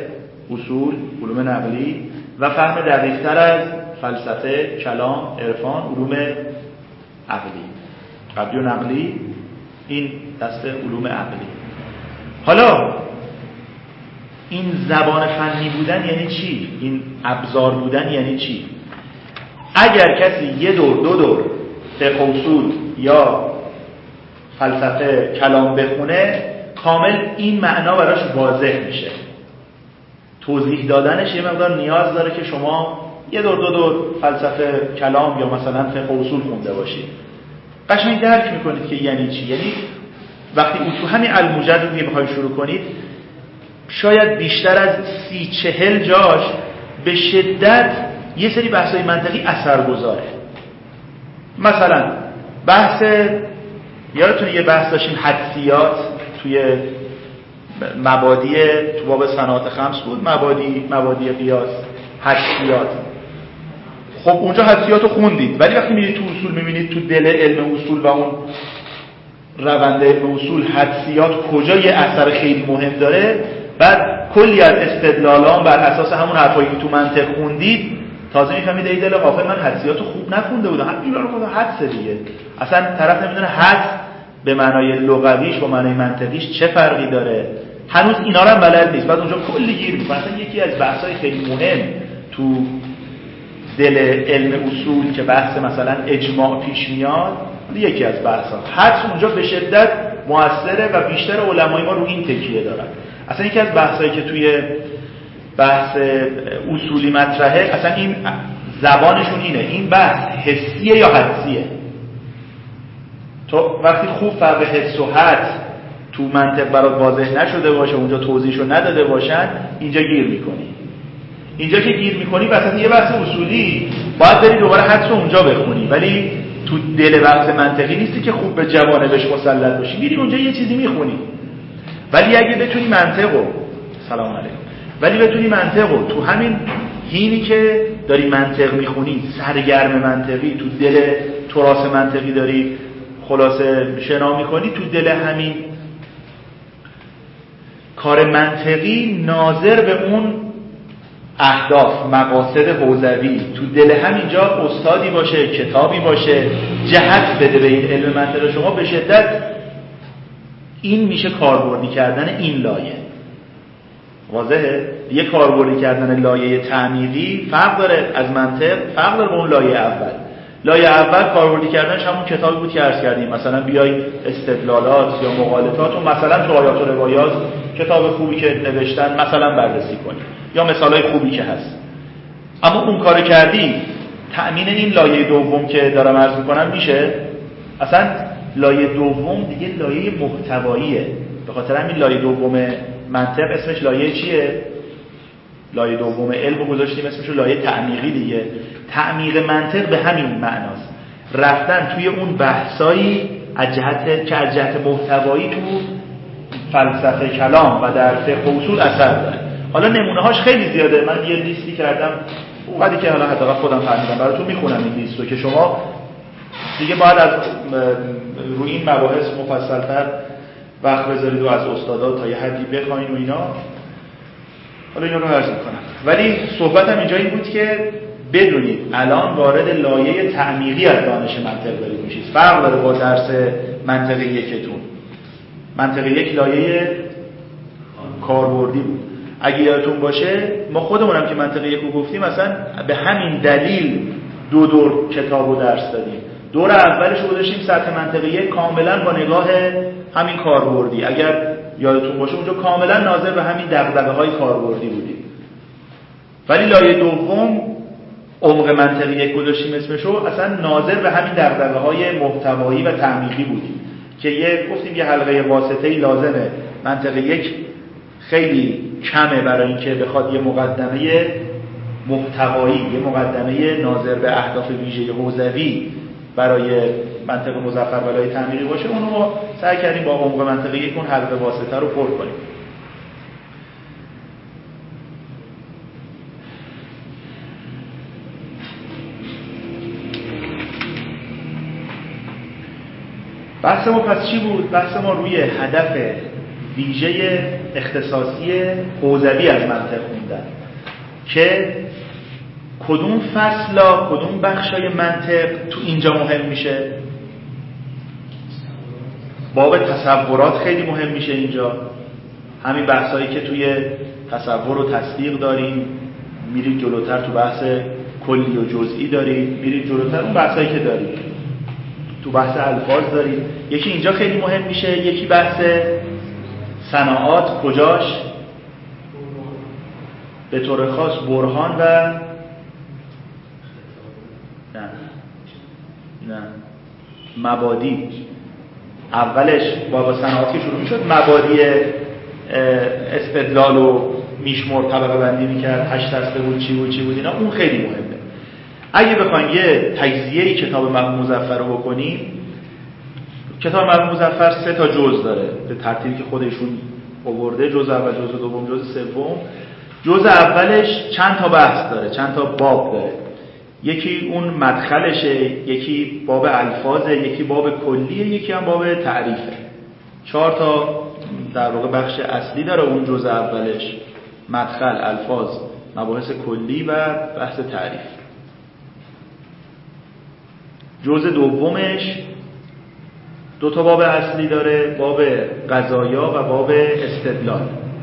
اصول، علوم نقلی و فهم دقیق‌تر از فلسفه، کلام، عرفان، علوم عقلی. قبلی و نقلی این دسته علوم عقلی. حالا این زبان فنی بودن یعنی چی؟ این ابزار بودن یعنی چی؟ اگر کسی یه دور دو دور فقه اصول یا فلسفه کلام بخونه کامل این معنا براش واضح میشه. توضیح دادنش یه مقدار نیاز داره که شما یه دور دو دور فلسفه کلام یا مثلا فقه اصول خونده باشید. قشنگ درک میکنید که یعنی چی. یعنی وقتی تو همین الموجد رو میخواید شروع کنید شاید بیشتر از سی چهل جاش به شدت یه سری بحثای منطقی اثرگذاره. مثلا بحث یادتونه یه بحث داشتیم حدسیات توی مبادی تو باب صناعت خمس بود، مبادی مبادی قیاس حدسیات. خب اونجا حدسیات رو خوندید ولی وقتی میرید تو اصول میبینید تو دل علم اصول و اون روند علم اصول حدسیات کجا یه اثر خیلی مهم داره. بعد کلی از استدلالان بر اساس همون حرفایی که تو منطق خوندید تازه میفهمید ای دل غافل من حدسیات خوب نخونده بودم. همین رو خدا حدس دیگه. اصلا طرف نمیدونه حدس به معنای لغویش با معنای منطقیش چه فرقی داره. هنوز اینا رو هم بلد نیست. بعد اونجا کلی گیر میکنه. اصلا یکی از بحث‌های خیلی مهم تو دل علم اصول که بحث مثلا اجماع پیش میاد، یکی از بحث‌ها حدس اونجا به شدت موثره و بیشتر علمای ما رو این تکیه دارن. اصلا یکی از بحثایی که توی بحث اصولی مطرحه اصلا این زبانشون اینه، این بحث حسیه یا حدسیه. تو وقتی خوب فرق حس و حدس تو منطق برات واضح نشده باشه، اونجا توضیحشو نداده باشن، اینجا گیر میکنی. اینجا که گیر میکنی وسط یه بحث اصولی باید بری دوباره حدس رو اونجا بخونی، ولی تو دل بحث منطقی نیستی که خوب به جوانبش مسلط باشی، میری اونجا یه چیزی میخونی. ولی اگه بتونی منطقو سلام علیکم ولی بتونی منطقو تو همین حینی که داری منطق میخونی سرگرم منطقی تو دل تراث منطقی داری خلاصه شنا میکنی، تو دل همین کار منطقی ناظر به اون اهداف مقاصد حوزوی تو دل همینجا استادی باشه، کتابی باشه، جهت بده به این علم منطق شما، به شدت این میشه کاربردی کردن این لایه. واضحه؟ یه کاربردی کردن لایه تعمیقی فرق داره از منطق، فرق داره با اون لایه اول. لایه اول کاربردی کردنش همون کتابی بود که عرض کردیم، مثلا بیای استدلالات یا مقالطات و مثلا تو آیات و روایات کتاب خوبی که نوشتن مثلا بررسی کنی یا مثالای خوبی که هست. اما اون کارو کردی تأمین این لایه دوم که دارم عرض میکنم میشه. اصلا لایه دوم دیگه لایه محتواییه. به خاطر همین لایه دوم منطق اسمش لایه چیه؟ لایه دوم علم گذاشتیم اسمش لایه تعمیقی دیگه. تعمیق منطق به همین معناست، رفتن توی اون بحثایی از جهت که از جهت محتوایی تو فلسفه کلام و در فقه اصول اثر داره. حالا نمونه‌هاش خیلی زیاده، من یه لیستی کردم اونقدری که حالا حداقل خودم فهمیدم براتون میخونم این لیستو که شما دیگه باید از روی این مباحث مفصل‌تر وقت بذارید و از استادا تا یه حدی بخواین و اینا. حالا اینا رو عرض می‌کنم، ولی صحبتم اینجا این بود که بدونید الان وارد لایه تعمیقی از دانش منطق دارید میشید. فرق داره با درس منطق یکتون. منطق یک لایه کاربردی بود. اگه یادتون باشه ما خودمونم که منطق یک رو گفتیم مثلا به همین دلیل دو دور کتاب رو درس دادیم. دور اولش رو گذاشتیم سطح منطق یک کاملا با نگاه همین کاربردی. اگر یادتون باشه اونجا کاملا ناظر به همین دغدغه‌های کاربردی بودیم. ولی لایه دوم عمق منطق یک گذاشتیم اسمشو، اصلا ناظر به همین دغدغه‌های محتوایی و تعمیقی بودیم که یه گفتیم یه حلقه واسطه‌ای لازمه. منطق یک خیلی کمه برای اینکه بخواد یه مقدمه محتوایی، یه مقدمه ناظر به اهداف ویژه حوزوی برای منطق مظفر و لایه تعمیقی باشه. اونو ما سعی کردیم با عمق منطق یک اون حلقه واسطه رو پر کنیم. بحث ما پس چی بود؟ بحث ما روی هدف ویژه اختصاصی حوزوی از منطق خوندن که کدوم فصلا کدوم بخشای منطق تو اینجا مهم میشه. باب تصورات خیلی مهم میشه اینجا، همین بحثایی که توی تصور و تصدیق داریم، میرید جلوتر تو بحث کلی و جزئی دارید، میرید جلوتر اون بحثایی که دارید تو بحث الفاظ دارید. یکی اینجا خیلی مهم میشه، یکی بحث صناعات کجاش به طور خاص برهان و نه نه مبادی. اولش با صناعات که شروع میشد مبادی استدلال و میشمر طبقه بندی میکرد، هشت دسته بود چی بود چی بود اینا، اون خیلی مهمه. اگه بخوایم یه تجزیه کتاب مرحوم مظفر رو بکنیم، کتاب مرحوم مظفر سه تا جزء داره به ترتیبی که خودشون آورده، جزء اول، جزء دوم، جزء سوم. جزء اولش چند تا بحث داره، چند تا باب داره. یکی اون مدخلشه، یکی باب الفاظه، یکی باب کلیه، یکی هم باب تعریفه. چهار تا در واقع بخش اصلی داره اون جزء اولش: مدخل، الفاظ، مباحث کلی و بحث تعریف. جزء دومش دو تا باب اصلی داره، باب قضایا و باب استدلال.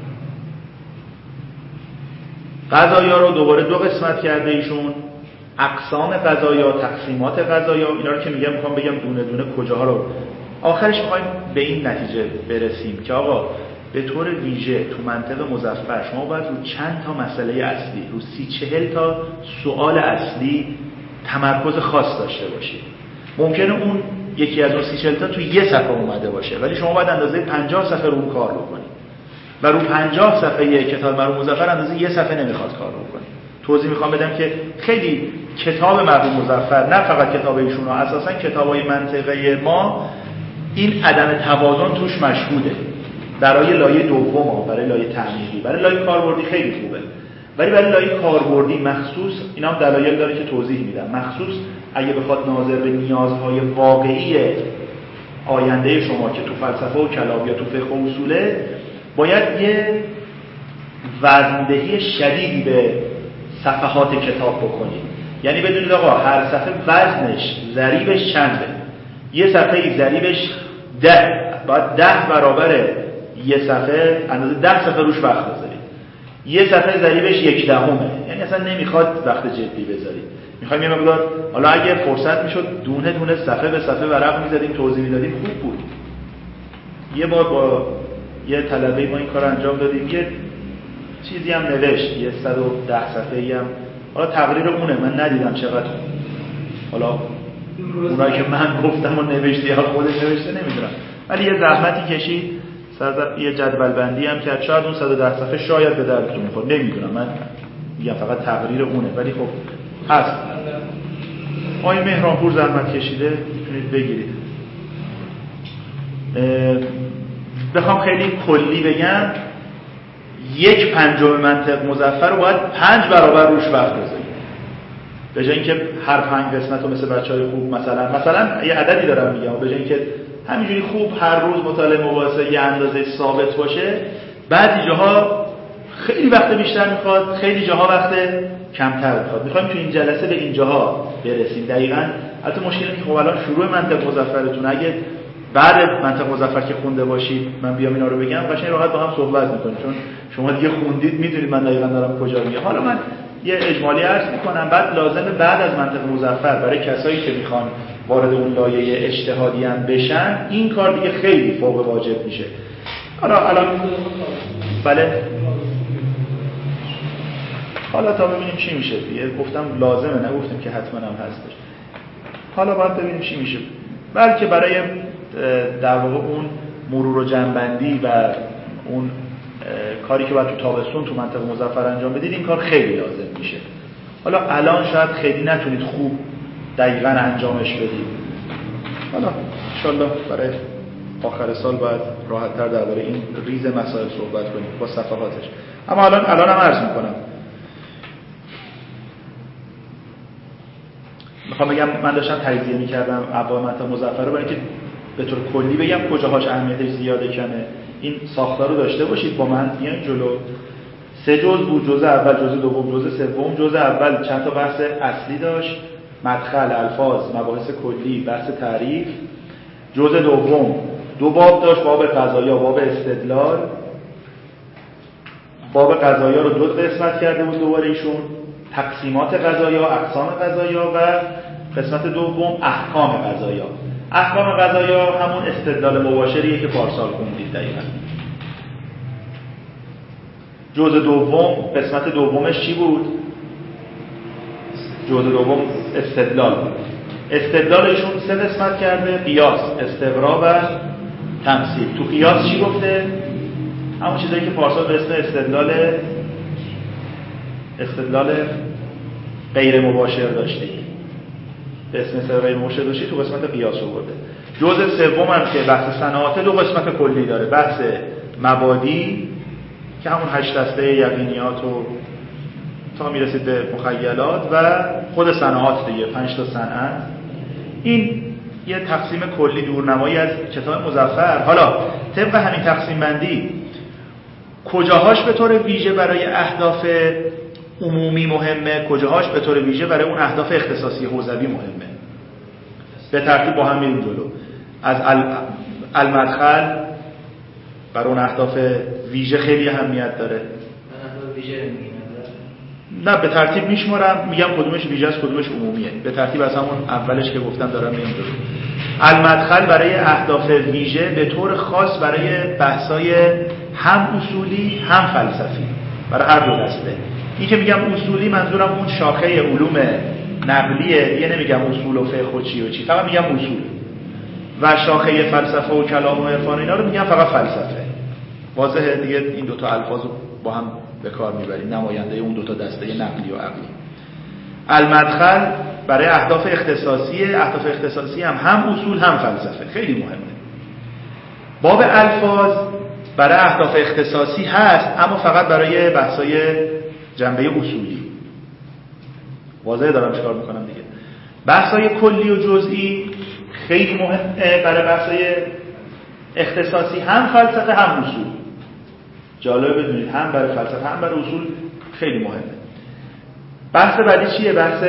قضایا رو دوباره دو قسمت کرده ایشون: اقسام قضایا، تقسیمات قضایا. اینا رو که میگم میخوام بگم دونه دونه کجاها رو. آخرش میخوایم به این نتیجه برسیم که آقا به طور ویژه تو منطق مظفر شما باید رو چند تا مسئله اصلی، رو سی چهل تا سوال اصلی تمرکز خاص داشته باشید. ممکنه اون یکی از اون سی چهل تا تو یه صفحه اومده باشه، ولی شما باید اندازه پنجاه صفحه رو کار بکنید و رو پنجاه صفحه کتاب مرحوم مظفر اندازه یه صفحه نمیخواد کار بکنید. توضیح میخوام بدم که خیلی کتاب مرحوم مظفر، نه فقط کتاب ایشون، اساسا کتابای منطقه ما این عدم توازن توش مشهوده. برای لایه دوم، برای لایه تعمیقی، برای لایه کاربردی خیلی خوبه، ولی برای لایه کاربردی مخصوص، اینا هم دلایل داره که توضیح میدم، مخصوص اگه بخواد ناظر به نیازهای واقعی آینده شما که تو فلسفه و کلام یا تو فقه و اصوله، باید یه وزندهی شدیدی به صفحات کتاب بکنید. یعنی بدونید آقا هر صفحه وزنش، ضریبش چنده. یه صفحه ضریبش ده، باید ده برابر یه صفحه، اندازه ده صفحه روش وقت بذارید. یه صفحه ضریبش یک دهمه، یعنی اصلا نمیخواد وقت جدی بذارید. میخوایم یه مقدار، حالا اگه فرصت میشد دونه دونه صفحه به صفحه ورق میزدیم توضیح میدادیم خوب بود. یه بار با یه طلبه ما این کار انجام دادیم، یه چیزی هم نوشت، یه صد و ده صفحه‌ای هم، حالا تقریر اونه، من ندیدم چقدر، حالا اونایی که من گفتم و نوشته یا خودش نوشته نمیدونم، ولی یه زحمتی کشید، یه جدول بندی هم کرد. شاید اون صد و ده صفحه شاید به دردتون میخوره، نمیدونم، من میگم فقط تقریر اونه، ولی خب هست. آقای مهرانپور زحمت کشیده، میتونید بگیرید. بخوام خیلی کلی بگم، یک پنجم منطق مظفر رو باید پنج برابر روش وقت بذارید. به جای اینکه هر پنج قسمت رو مثل بچهای خوب مثلا مثلا یه عددی دارم میگم، به جای اینکه همینجوری خوب هر روز مطالعه مباحثه یه اندازه ثابت باشه، بعضی جاها خیلی وقت بیشتر میخواد، خیلی جاها وقت کمتر میخواد. میخوایم تو این جلسه به این جاها برسیم. دقیقاً البته مشکلی که خب الان شروع منطق مظفرتون، اگه بعد منطق مظفر که خونده باشید من بیام اینا رو بگم، قشنگ راحت با هم صحبت میکنیم، چون شما دیگه خوندید میدونید من دقیقاً دارم کجا میگم. حالا من یه اجمالی عرض میکنم، بعد لازمه بعد از منطق مظفر برای کسایی که میخوان وارد اون لایه اجتهادی هم بشن، این کار دیگه خیلی فوق واجب میشه. حالا الان بله، حالا تا ببینیم چی میشه دیگه. گفتم لازمه، نگفتیم که حتما هم هستش. حالا باید ببینیم چی میشه. بلکه برای در واقع اون مرور و جنبندی و اون کاری که باید تو تابستون تو منطقه مظفر انجام بدید، این کار خیلی لازم میشه. حالا الان شاید خیلی نتونید خوب دقیقاً انجامش بدید. حالا انشالله برای آخر سال باید راحت‌تر درباره این ریز مسائل صحبت کنیم با صفحاتش. اما الان الان هم عرض میکنم، میخوام بگم من داشتم تجزیه میکردم ابواب منطق مظفر رو برای اینکه به طور کلی بگم کجاهاش اهمیتش زیاده کمه. این ساختار رو داشته باشید با من بیاین جلو. سه جزء بود، جزء اول، جزء دوم، جزء سوم. جزء اول چند تا بحث اصلی داشت، مدخل، الفاظ، مباحث کلی، بحث تعریف. جزء دوم دو باب داشت، باب قضایا، باب استدلال. باب قضایا رو دو قسمت کرده بود دوباره ایشون، تقسیمات قضایا، اقسام قضایا و قسمت دوم احکام قضایا. احکام قضایا همون استدلال مباشریه که پارسال خوندید دقیقاً. جزء دوم قسمت دومش چی بود؟ جزء دوم استدلال بود. استدلالشون سه قسمت کرده: قیاس، استقرا و تمثیل. تو قیاس چی گفته؟ همون چیزایی که پارسال به اسم استدلال استدلال غیر مباشر داشتید، به اسم استدلال غیر مباشر داشتید، تو قسمت قیاس رو برده. جزء سوم هم که بحث صناعت دو قسمت کلی داره: بحث مبادی که همون هشت دسته یقینیات و تا میرسید به مخیلات و خود صناعات دیگه، پنج تا صنعت. این یه تقسیم کلی دورنمایی از کتاب مظفر. حالا طبق همین تقسیم بندی کجاهاش به طور ویژه برای اهداف عمومی مهمه، کجاهاش به طور ویژه برای اون اهداف اختصاصی حوزوی مهمه. به ترتیب با هم میریم جلو. از المدخل برای اون اهداف ویژه خیلی اهمیت داره. اهداف ویژه نه به ترتیب میشمارم، میگم کدومش ویژه است کدومش عمومیه. به ترتیب از همون اولش که گفتم دارم میام جلو. المدخل برای اهداف ویژه به طور خاص برای بحثای هم اصولی هم فلسفی، برای هر دو دسته. این که میگم اصولی منظورم اون شاخه علوم نقلیه، دیگه نمیگم اصول و فقه و چی و چی، فقط میگم اصول. و شاخه فلسفه و کلام و عرفان اینا رو میگم فقط فلسفه. واضحه دیگه، این دو تا الفاظ رو با هم به کار میبریم، نماینده اون دو تا دسته نقلی و عقلی. المدخل برای اهداف اختصاصی، اهداف اختصاصی هم هم اصول هم فلسفه، خیلی مهمه. باب الفاظ برای اهداف اختصاصی هست اما فقط برای بحثای جنبه اصولی. واضحه دارم چیکار میکنم دیگه. بحثای کلی و جزئی خیلی مهمه برای بحثای اختصاصی، هم فلسفه هم اصول. جالب بدونید هم برای فلسفه هم برای اصول خیلی مهمه. بحث بعدی چیه؟ بحث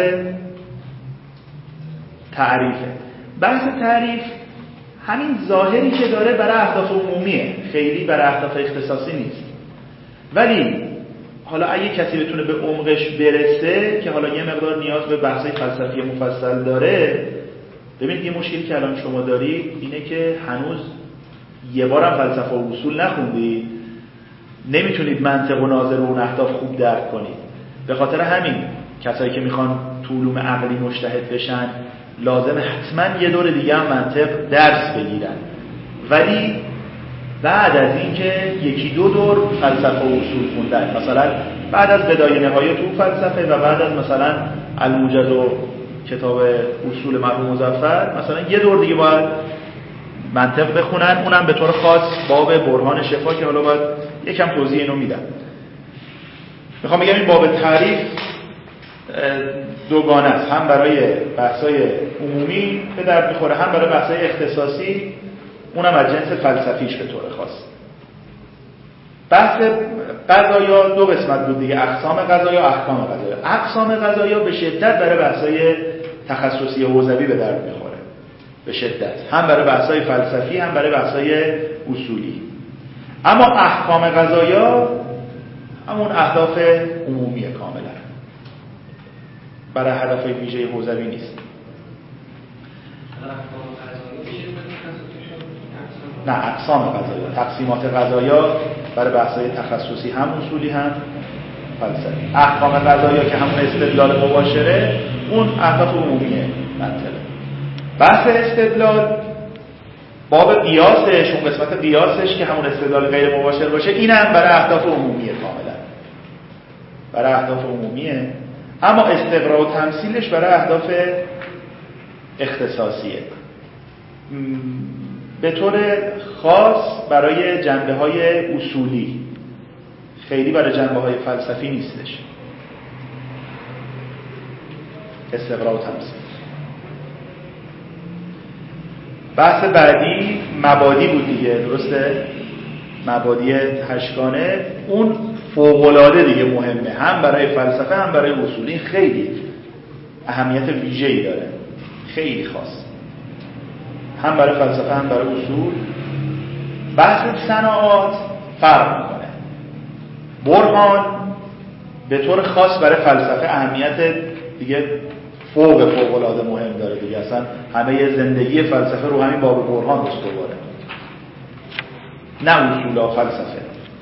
تعریفه. بحث تعریف همین ظاهری که داره برای اهداف عمومیه، خیلی برای اهداف اختصاصی نیست. ولی حالا اگه کسی بتونه به عمقش برسه که حالا یه مقدار نیاز به بحثای فلسفی مفصل داره، ببینید یه مشکلی که الان شما دارید اینه که هنوز یه بارم فلسفه و اصول نخوندید، نمیتونید منطق و ناظر و اون اهداف خوب درک کنید. به خاطر همین کسایی که میخوان تو علوم عقلی مجتهد بشن لازم حتما یه دور دیگه هم منطق درس بگیرن، ولی بعد از اینکه یکی دو دور فلسفه و اصول خوندن، مثلا بعد از بدایه نهایه تو فلسفه و بعد از مثلا الموجز و کتاب اصول مرحوم مظفر، مثلا یه دور دیگه باید منطق بخونن، اونم به طور خاص باب برهان شفا که حالا باید یکم توضیح اینو میدم. میخوام بگم این باب تعریف دوگانه است، هم برای بحث‌های عمومی به درد میخوره، هم برای بحث‌های اختصاصی، اونم از جنس فلسفیش به طور خاص. بحث قضایا دو قسمت بود دیگه، اقسام قضایا، احکام قضایا. اقسام قضایا به شدت برای بحث‌های تخصصی حوزوی به درد میخوره، به شدت، هم برای بحث‌های فلسفی هم برای بحث‌های اصولی. اما احکام قضایا همون اهداف عمومیه کاملا، برای هدفهای ویژه حوزوی نیست. نه اقسام قضایا، تقسیمات قضایا برای بحث‌های تخصصی هم اصولی هم فلسفی. احکام قضایا که همون استدلال مباشره، اون اهداف عمومیه منطقه. بحث استدلال باب قیاسش، اون قسمت قیاسش که همون استدلال غیر مباشر باشه، اینم برای اهداف عمومیه کاملا، برای اهداف عمومیه. اما استقرا و تمثیلش برای اهداف اختصاصیه، به طور خاص برای جنبه‌های اصولی، خیلی برای جنبه‌های فلسفی نیستش. استقرا و تمثیل. بحث بعدی مبادی بود دیگه، درسته؟ مبادی هشتگانه اون فوق‌العاده دیگه مهمه، هم برای فلسفه هم برای اصول. این خیلی اهمیت ویژه‌ای داره، خیلی خاص، هم برای فلسفه هم برای اصول. بحث صناعات فرق میکنه. برهان به طور خاص برای فلسفه اهمیت دیگه فوق فوق‌العاده مهم داره دیگه، اصلا همه زندگی فلسفه رو همین باب برهان استواره، نه اصولا فلسفه.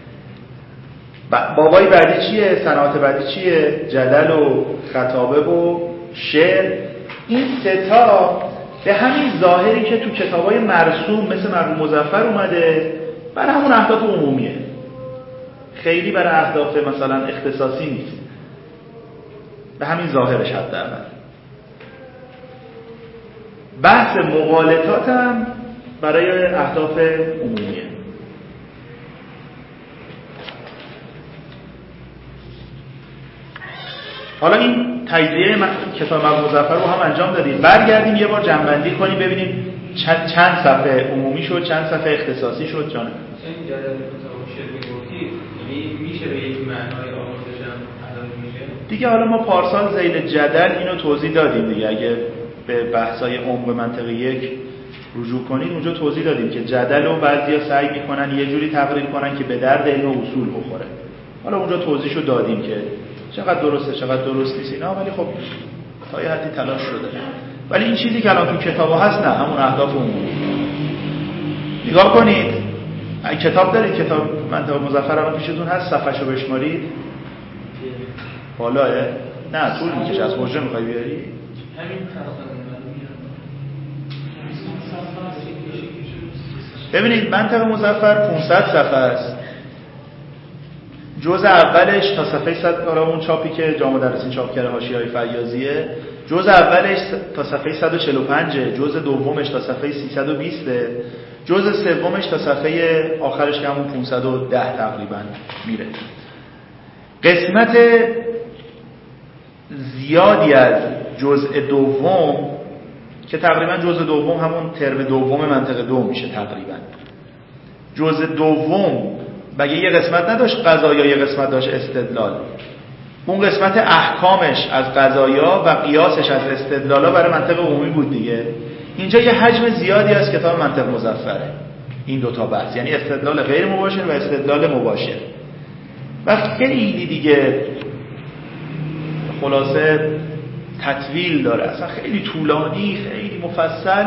بابای بعدی چیه؟ صناعت بعدی چیه؟ جدل و خطابه و شعر. این سه تا به همین ظاهری که تو کتابای مرسوم مثل مرحوم مظفر اومده برای همون اهداف عمومیه، خیلی برای اهداف مثلا اختصاصی نیست، به همین ظاهرش حداقل. بحث مغالطات هم برای اهداف عمومیه. حالا این تجزیه کتاب مرحوم مظفر رو هم انجام دادیم، برگردیم یه بار جمع‌بندی کنیم ببینیم چند چند صفحه عمومی شد، چند صفحه اختصاصی شد. جانم این جدل کتاب شعر گفتی، یعنی میشه به یک معنای آوردش هم علاوه میشه دیگه. حالا ما پارسال ذیل جدل اینو توضیح دادیم دیگه، اگه به بحث‌های عمق منطق یک رجوع کنید اونجا توضیح دادیم که جدل رو بعضیا سعی می‌کنن یه جوری تقریر کنن که به درد علم و اصول بخوره. حالا اونجا توضیحشو دادیم که چقدر درسته چقدر درست نیست اینا، ولی خب تا یه حدی تلاش شده. ولی این چیزی که الان تو کتابا هست نه، همون اهداف عمومی. نگاه کنید، این کتاب دارید، کتاب منطق مظفر الان پیشتون هست، صفحه‌شو بشمارید بالاه. نه طول میکشه، از حجره میخوای بیاری؟ همین خاصه ببینید منطق مظفر پانصد صفحه است. جزء اولش تا صفحه صد، حالا اون چاپی که جامعه درسی چاپ کرده حاشیه‌های فیاضیه، جزء اولش تا صفحه صد و چهل و پنج، جزء دومش تا صفحه سیصد و بیست، جزء سومش تا صفحه آخرش که همون پانصد و ده تقریبا میره. قسمت زیادی از جزء دوم که تقریبا جزء دوم همون ترم دوم منطق دو میشه تقریبا. جزء دوم بگه یه قسمت نداشت قضایا، یه قسمت داشت استدلال. اون قسمت احکامش از قضایا و قیاسش از استدلالا برای منطق عمومی بود دیگه. اینجا یه حجم زیادی از کتاب منطق مظفره این دوتا بحث، یعنی استدلال غیر مباشر و استدلال مباشر، و خیلی دیگه خلاصه تطویل داره، اصلا خیلی طولانی، خیلی مفصل.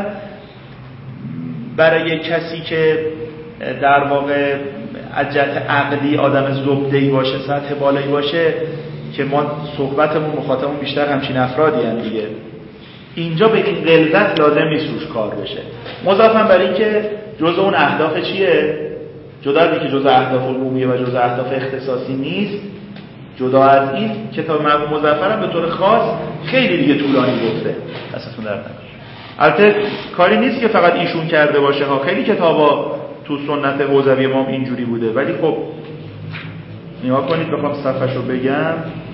برای کسی که در واقع از جهت عقلی آدم زبده‌ای باشه، سطح بالایی باشه، که ما صحبتمون مخاطبمون بیشتر همچین افرادی هستند دیگه، اینجا به این غلظت لازم نیست روش کار بشه. مضافاً بر این که جزء اون اهداف چیه، جدا از اینکه جزء اهداف عمومیه و جزء اهداف اختصاصی نیست، جدا از این کتاب مرحوم مظفر هم به طور خاص خیلی دیگه طولانی گفته. دستتون درد نکنه. البته کاری نیست که فقط ایشون کرده باشه ها، خیلی کتابا تو سنت حوزوی ما اینجوری بوده، ولی خب نگاه کنید، بخوام صفحه‌شو بگم،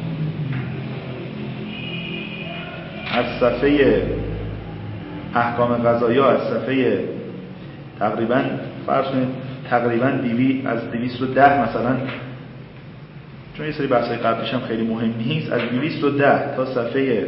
از صفحه احکام قضایا، از صفحه تقریبا فرض کنید تقریبا دیوی از دویست و ده مثلا، چون یه سری بحثای قبلیش هم خیلی مهم نیست، از دویست و ده تا صفحه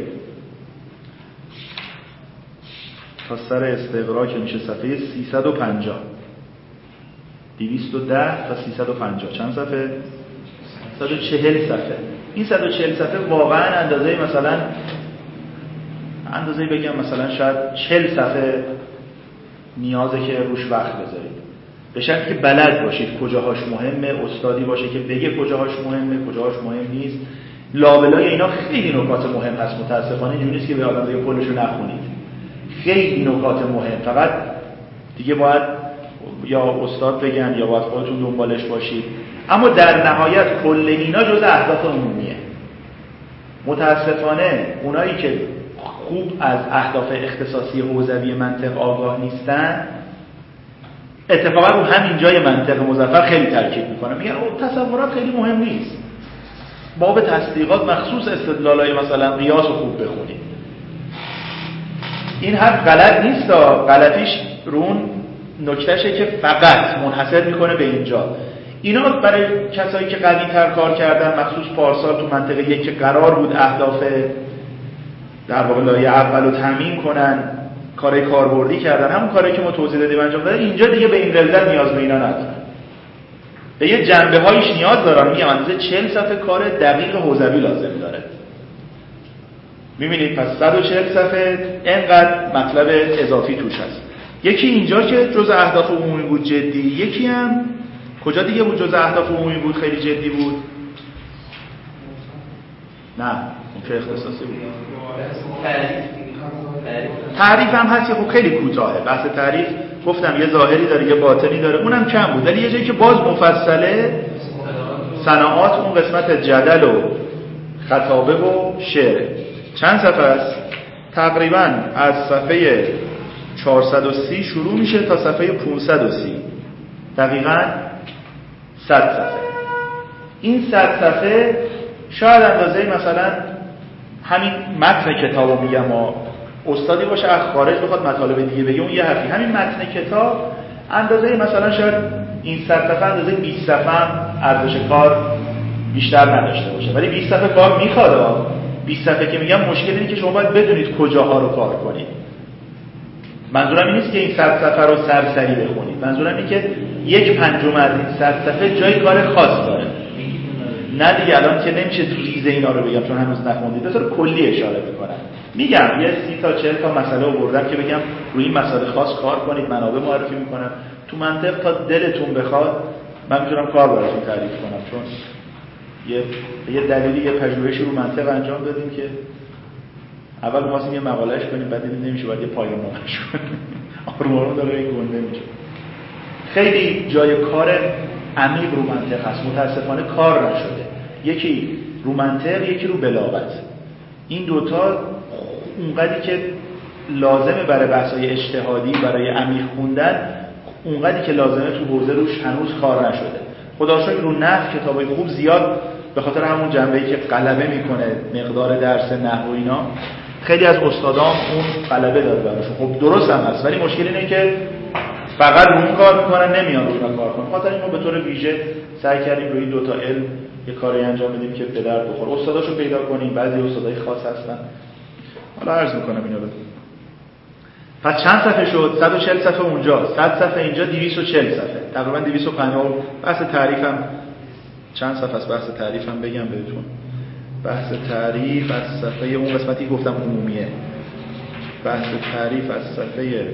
تا سر استقرا که میشه صفحه سیصد و پنجاه، دویست و ده تا سیصد و پنجاه چند صفحه؟ صد و چهل صفحه. این صد و چهل صفحه واقعا اندازه مثلا اندازه بگم مثلا شاید چهل صفحه نیازه که روش وقت بذارید، به شرطی که بلد باشید کجاهاش مهمه، استادی باشه که بگه کجاهاش مهمه کجاهاش مهم نیست. لابلای اینا خیلی نکات مهم هست، متاسفانه اینجوری نیست که به آدم بگه کلشو نخونید، خیلی نکات مهم، فقط دیگه باید یا استاد بگن یا باید خودتون دنبالش باشید. اما در نهایت کل اینا جز اهداف عمومیه. متاسفانه اونایی که خوب از اهداف اختصاصی حوزوی منطق آگاه نیستن، اتفاقا رو همین جای منطق مظفر خیلی تاکید میکنن، میگن او تصورات خیلی مهم نیست، باب تصدیقات مخصوص استدلالای مثلا قیاس رو خوب بخونید. این حرف غلط نیست، غلطیش رون نکتهشه که فقط منحصر میکنه به اینجا. اینا برای کسایی که قوی تر کار کردن، مخصوص پارسال تو منطقه یک که قرار بود اهداف در واقع لایه اول رو تامین کنن، کارهای کاربردی کردن، همون کاری که ما توضیح دادیم انجام دادن. اینجا دیگه به این غلظت نیاز به اینا ندارن، به یه جنبه هایش نیاز دارن. میگم اندازه چهل صفحه کار دقیق حوزوی لازم داره. میبینید پس صد و چهل صفحه اینقدر مطلب اضافی توش هست. یکی اینجا که جزء اهداف عمومی بود جدی، یکی هم کجا دیگه بود جزء اهداف عمومی بود خیلی جدی بود؟ نه اون که اختصاصی بود. تعریف هم هست که خب خیلی کوتاهه. بحث تعریف گفتم یه ظاهری داره یه باطنی داره، اونم کم بود. ولی یه جایی که باز مفصله صناعات، اون قسمت جدل و خطابه و شعر. چند صفحه است؟ تقریبا از صفحه چهارصد و سی شروع میشه تا صفحه پانصد و سی، دقیقاً صد صفحه. این صد صفحه شاید اندازه مثلا همین متن کتابو میگم، ما استادی باشه از خارج بخواد مطالب دیگه بگه اون یه حرفی، همین متن کتاب اندازه مثلا شاید این صد صفحه اندازه بیست صفحه هم ارزش کار بیشتر نداشته باشه. ولی بیست صفحه کار میخواد. بیست صفحه که میگم مشکل اینه که شما باید بدونید کجاها رو کار کنید. منظورم این نیست که این صد صفحه رو سرسری بخونید، منظورم اینه که یک پنجم از این صد صفحه جای کار خاص داره. نه دیگه الان که نمیشه ریز اینا رو بگم چون هنوز نخوندید، به طور کلی اشاره میکنم. میگم یه سی تا چهل تا مسئله آوردم که بگم روی این مسئله خاص کار کنید، منابع معرفی میکنم. تو منطق تا دلتون بخواد من میتونم کار براتون تعریف کنم، چون یه یه دلیلی یه پژوهشی رو منطق انجام دادیم که اول می‌خواستیم یه مقالهش کنیم، بعد دیدیم نمیشه، بعد یه پایان‌نامه‌اش کنیم. آروم داره این گنده میشه. خیلی جای کار عمیق رو منطق هست، متاسفانه کار نشده. یکی رو منطق، یکی رو بلاغت. این دوتا اونقدری که لازمه برای بحث‌های اجتهادی، برای عمیق خوندن، اونقدری که لازمه تو حوزه روش هنوز کار نشده. خدا شکر رو نحو کتابای خوب زیاد، به خاطر همون جنبه‌ای که غلبه میکنه مقدار درس نحو و اینا، خیلی از استادام اون غلبه داره براشون. خب درست هم هست، ولی مشکل اینه که فقط رو اون کار میکنن، نمیان روی کار کنن. خاطر این ما به طور ویژه سعی کردیم روی دو تا علم یه کاری انجام بدیم که به درد بخوره. استاداشو پیدا کنیم، بعضی استادای خاص هستن. حالا عرض میکنم اینا رو. پس چند صفحه شد؟ صد و چهل صفحه اونجا، صد صفحه اینجا، دویست و چهل صفحه. تقریبا دویست و پنجاه. بحث تعریفم چند صفحه است؟ بحث تعریفم بگم بهتون. بحث تعریف از صفحه اون قسمتی گفتم عمومیه. بحث تعریف از صفحه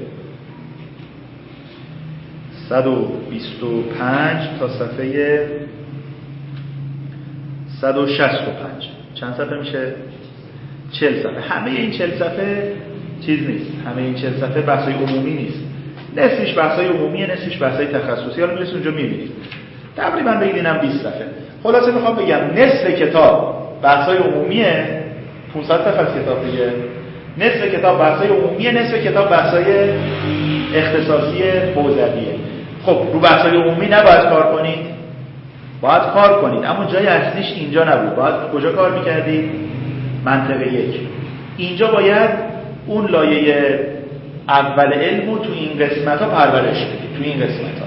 صد و بیست و پنج تا صفحه صد و شصت و پنج. چند صفحه میشه؟ چهل صفحه. همه این چهل صفحه چیز نیست. همه این چهل صفحه بحثای عمومی نیست. نصفش بحثای عمومیه، نصفش بحثای تخصصی. حالا میرسیم اونجا میبینید. تقریبا بگید اینم بیست صفحه. خلاصه میخوام بگم نصف کتاب بحثای عمومیه، پانصد صفحه از کتاب دیگه. نصف کتاب بحثای عمومیه، نصف کتاب بحثای اختصاصی حوزویه. خب رو بحثای عمومی نباید کار کنید، باید کار کنید، اما جای اصلیش اینجا نبود. باید کجا کار میکردید؟ منطقه یک. اینجا باید اون لایه اول علمو تو این قسمت ها پرورش بدید. تو این قسمت ها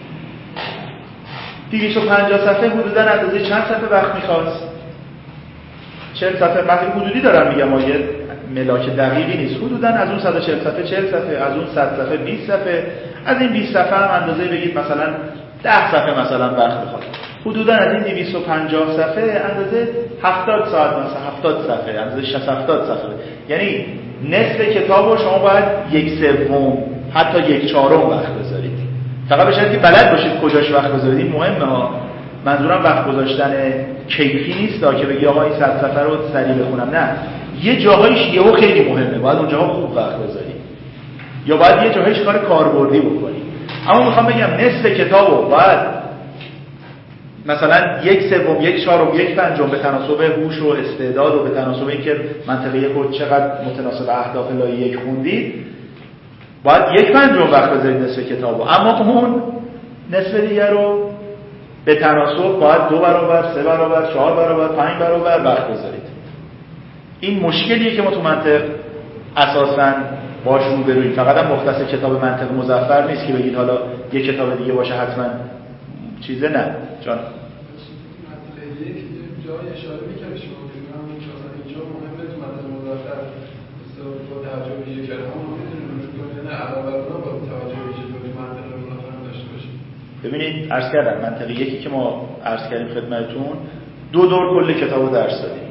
دویست و پنجاه صفحه حدوداً اندازه چند صفحه وقت میخواست؟ چهل صفحه. من حدودی دارم میگم، آیه ملاک دقیقی نیست. حدوداً از اون صد و چهل صفحه چهل صفحه، از اون صد صفحه بیست صفحه، از این بیست صفحه هم اندازه بگید مثلا ده صفحه مثلا وقت میخواد. حدوداً از این دویست و پنجاه صفحه اندازه هفتاد ساعت، مثلا هفتاد صفحه، اندازه شصت هفتاد صفحه. یعنی نصف کتابو شما باید یک سوم حتی یک چهارم وقت بذارید. فقط به شرطی که بلد باشید کجاش وقت بذارید. این مهمه ها. منظورم وقت گذاشتن کیفی نیست تا که بگی آقا این صد صفحه رو سریع بخونم. نه، یه جاهایش یهو خیلی مهمه، باید اونجاها خوب وقت بذارید، یا باید یه جاهایش کار کاربردی بکنید. اما میخوام بگم نصف کتابو باید مثلا یک سوم، یک چهارم، یک پنجم به تناسب هوش و استعداد و به تناسب اینکه منطقه یک رو چقدر متناسب اهداف لایه یک خوندید، باید یک پنجم وقت بذارید نصف کتابو. اما اون نصف دیگر رو به تناسب باید دو برابر، سه برابر، چهار برابر، پنج برابر وقت بذارید. این مشکلیه که ما تو منطق اساساً باش رو برویم. فقط هم مختص کتاب منطق مظفر نیست که بگید حالا یک کتاب دیگه باشه حتما چیزه. نه جان منطق یک جای اشاره می‌کنه شما می‌گم مثلا اینجا مهمه تو منطق مظفر با توجه به ویژه کلام ما می‌تونیم رجوع کنیم نه علاوه بر اون با توجه به ویژه به منطق مظفر داشته باشیم. ببینید عرض کردم منطق یکی که ما عرض کردیم خدمتتون دو دور کل کتابو درس دادیم.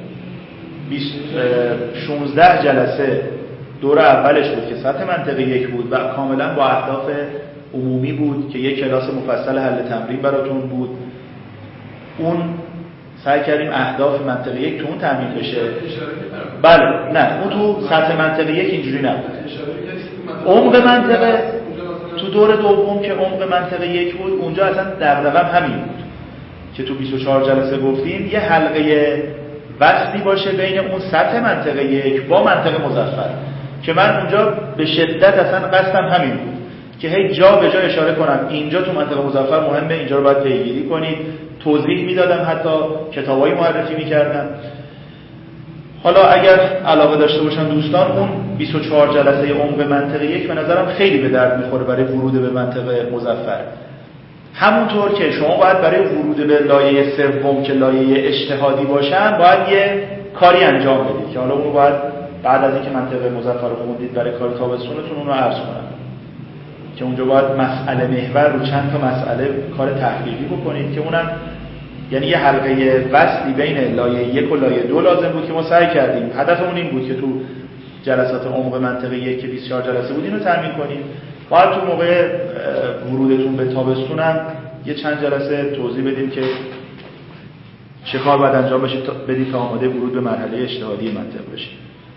شانزده جلسه دور اولش بود که سطح منطق یک بود و کاملا با اهداف عمومی بود که یک کلاس مفصل حل تمرین براتون بود. اون سعی کردیم اهداف منطق یک تو اون تامین بشه. بله نه اون تو سطح منطق یک اینجوری نبود. عمق منطقه تو دور دوم که عمق منطق یک بود اونجا اصلا دغدغه‌م همین بود که تو بیست و چهار جلسه گفتیم یه حلقه وصلی باشه بین اون سطح منطق یک با منطق مظفر که من اونجا به شدت اصلا قصدم همین بود که هی جا به جا اشاره کنم اینجا تو منطق مظفر مهمه، اینجا رو باید پیگیری کنید، توضیح میدادم، حتی کتابایی معرفی میکردم. حالا اگر علاقه داشته باشن دوستان اون بیست و چهار جلسه عمق منطق یک به نظرم خیلی به درد میخوره برای ورود به منطق مظفر. همونطور که شما باید برای ورود به لایه سوم که لایه اجتهادی باشن باید یه کاری انجام بدید که حالا اونو باید بعد از اینکه منطق مظفر رو خوندید برای کار تابستونتون اونو عرض کنم که اونجا باید مسئله محور رو چند تا مسئله کار تحقیقی بکنید که اونم یعنی یه حلقه وصلی بین لایه یک و لایه دو لازم بود که ما سعی کردیم. هدفمون این بود که تو جلسات عمق منطقه یک که بیست و چهار جلسه بود اینو تامین کنیم. باید تو موقع ورودتون به تابستونم یه چند جلسه توضیح بدیم که چه کار باید انجام بشه بدید تا آماده ورود به مرحله اجتهادی منطق بشید.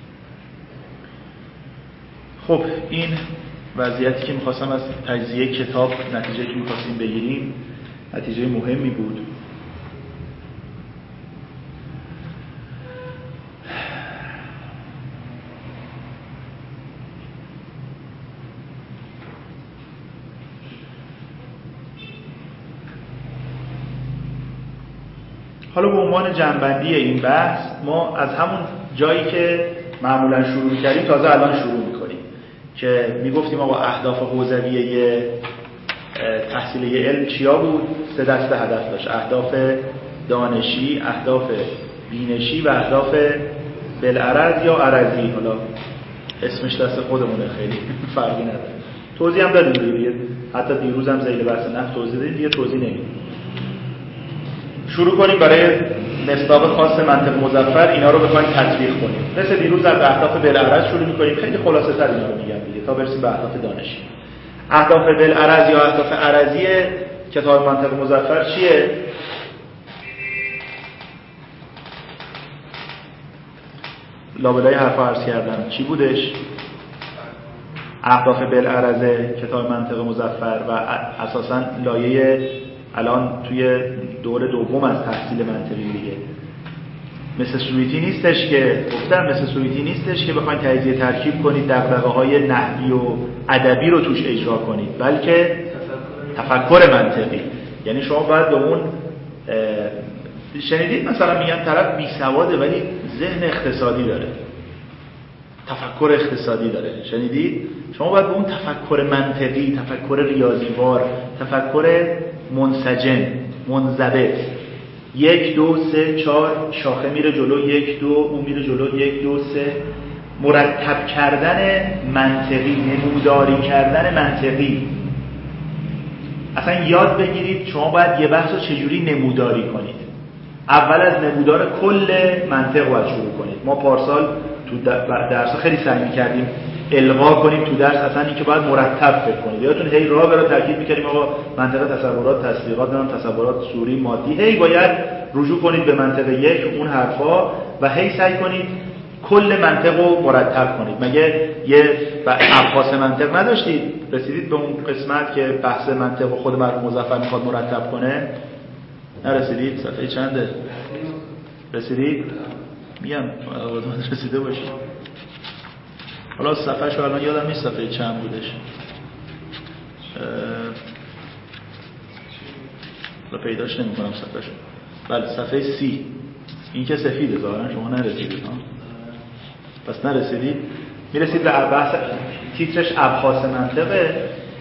خب این وضعیتی که می‌خواستم از تجزیه کتاب نتیجه‌ای که می‌خواستیم بگیریم نتیجه مهمی بود. حالا به عنوان جنبندی این بحث ما از همون جایی که معمولا شروع می‌کردیم تازه الان شروع می‌کنیم که میگفتیم آقا اهداف حوزویه تحصیلی علم چیا بود؟ سه دسته هدف داشت: اهداف دانشی، اهداف بینشی و اهداف بالعرض یا عرضی. حالا اسمش دست خودمونه خیلی فرقی نداره. توضیح هم دادیم دیگه، حتی دیروز هم ذیل بحث نفت توضیح دادیم دیگه، توضیح نمیدیم. شروع کنیم برای مصداق خاص منطق مظفر اینا رو بخوایم تطبیق کنیم. مثل دیروز از اهداف بالعرض شروع می‌کنیم، خیلی خلاصه تر اینا رو میگم دیگه تا برسیم به اهداف دانشی. اهداف بالعرض یا اهداف عرضی کتاب منطق مظفر چیه؟ لابلای حرفا عرض کردم چی بودش؟ اهداف بالعرض کتاب منطق مظفر و اساساً لایه الان توی دور دوم از تحصیل منطقی دیگه مثل سویتی نیستش که گفتم مثل سویتی نیستش که بخواید تجزیه ترکیب کنید دغدغه‌های نحوی و ادبی رو توش اجرا کنید، بلکه تفکر منطقی. یعنی شما باید به اون شنیدید مثلا میگن طرف بی سواده ولی ذهن اقتصادی داره، تفکر اقتصادی داره، شنیدید؟ شما باید به اون تفکر منطقی، تفکر ریاضیوار، تفکر منسجم، منضبط، یک دو سه چهار شاخه میره جلو، یک دو اون میره جلو، یک دو سه، مرتب کردن منطقی، نموداری کردن منطقی. اصلا یاد بگیرید شما باید یه بحث رو چجوری نموداری کنید. اول از نمودار کل منطق باید شروع کنید. ما پارسال تو درس خیلی سعی می‌کردیم القا کنیم تو درس اصلا این که باید مرتب فکر کنید. یادتون هی راه برای تاکید می‌کردیم آقا منطق تصورات، تصدیقات، نام تصورات صوری، مادی، هی باید رجوع کنید به منطق یک اون حرفا و هی سعی کنید کل منطق رو مرتب کنید. مگه یه ابحاث منطق نداشتید؟ رسیدید به اون قسمت که بحث منطق و خود مرحوم مظفر میخواد مرتب کنه؟ نرسیدید؟ صفحه چنده؟ رسیدید؟ میگم رسیده باشید. حالا صفحه شو الان یادم نیست صفحه چند بودش. حالا پیداش نمی کنم صفحه شو. بله صفحه سی. این که سفیده ظاهرا شما نرسیدید ها؟ پس نرسیدید؟ میرسید به بحث تیترش ابحاث منطقه،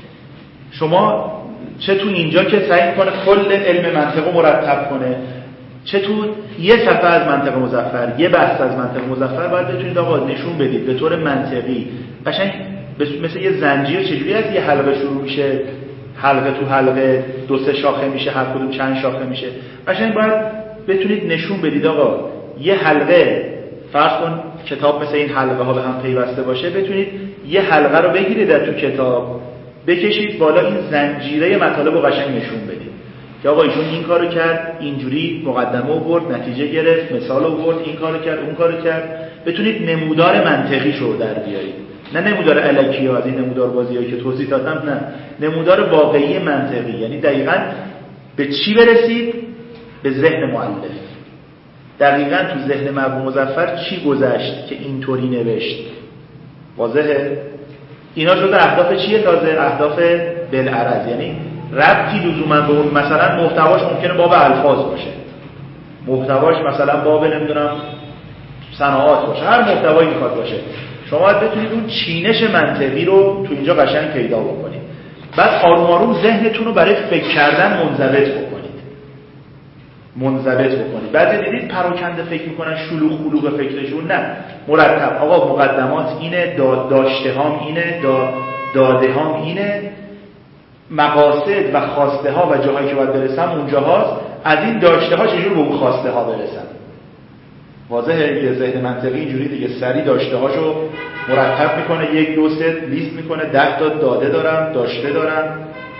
شما چه تو اینجا که سعی میکنه کل علم منطق مرتب کنه، چه تو یه صفحه از منطق مظفر، یه بحث از منطق مظفر باید بتونید آقا نشون بدید به طور منطقی قشنگ مثل یه زنجیر چجوری از یه حلقه شروع میشه، حلقه تو حلقه دو سه شاخه میشه، هر کدوم چند شاخه میشه، قشنگ باید بتونید نشون بدید آقا یه حلقه، فرض کن کتاب مثل این حلقه ها به هم پیوسته باشه، بتونید یه حلقه رو بگیرید در تو کتاب بکشید بالا، این زنجیره مطالب رو قشنگ نشون بدید که آقا ایشون این کارو کرد، اینجوری مقدمه آورد، نتیجه گرفت، مثال آورد، این کارو کرد، اون کارو کرد، بتونید نمودار منطقی شو در بیارید، نه نمودار الکی ها از این نمودار بازیایی که توضیح دادم، نه نمودار واقعی منطقی، یعنی دقیقاً به چی برسید؟ به ذهن مؤلف، دقیقاً تو ذهن مرحوم مظفر چی گذشت که اینطوری نوشت. واضحه؟ اینا شده اهداف چیه؟ تازه اهداف بالعرض، یعنی ربطی لزوما به اون، مثلا محتواش ممکنه باب الفاظ باشه، محتواش مثلا باب نمیدونم صناعات باشه، هر محتوایی میخواد باشه، شما باید بتونید اون چینش منطقی رو تو اینجا قشنگ پیدا بکنید. بعد آروم آروم ذهنتون رو برای فکر کردن منضبط بکنید منضبط بکنید. بعد دیدید پراکنده فکر میکنن، شلوغ خلوغ فکرشون، نه، مرتب آقا مقدمات اینه، داشته هام اینه، داده هام اینه، مقاصد و خواسته ها و جاهایی که باید برسم اونجا هاست، از این داشته ها چجور به اون خواسته ها برسم. واضحه؟ یه ذهن منطقی اینجوری دیگه سری داشته هاشو مرتب میکنه، یک دو سه لیست میکنه، ده تا داده دارم، داشته دارم،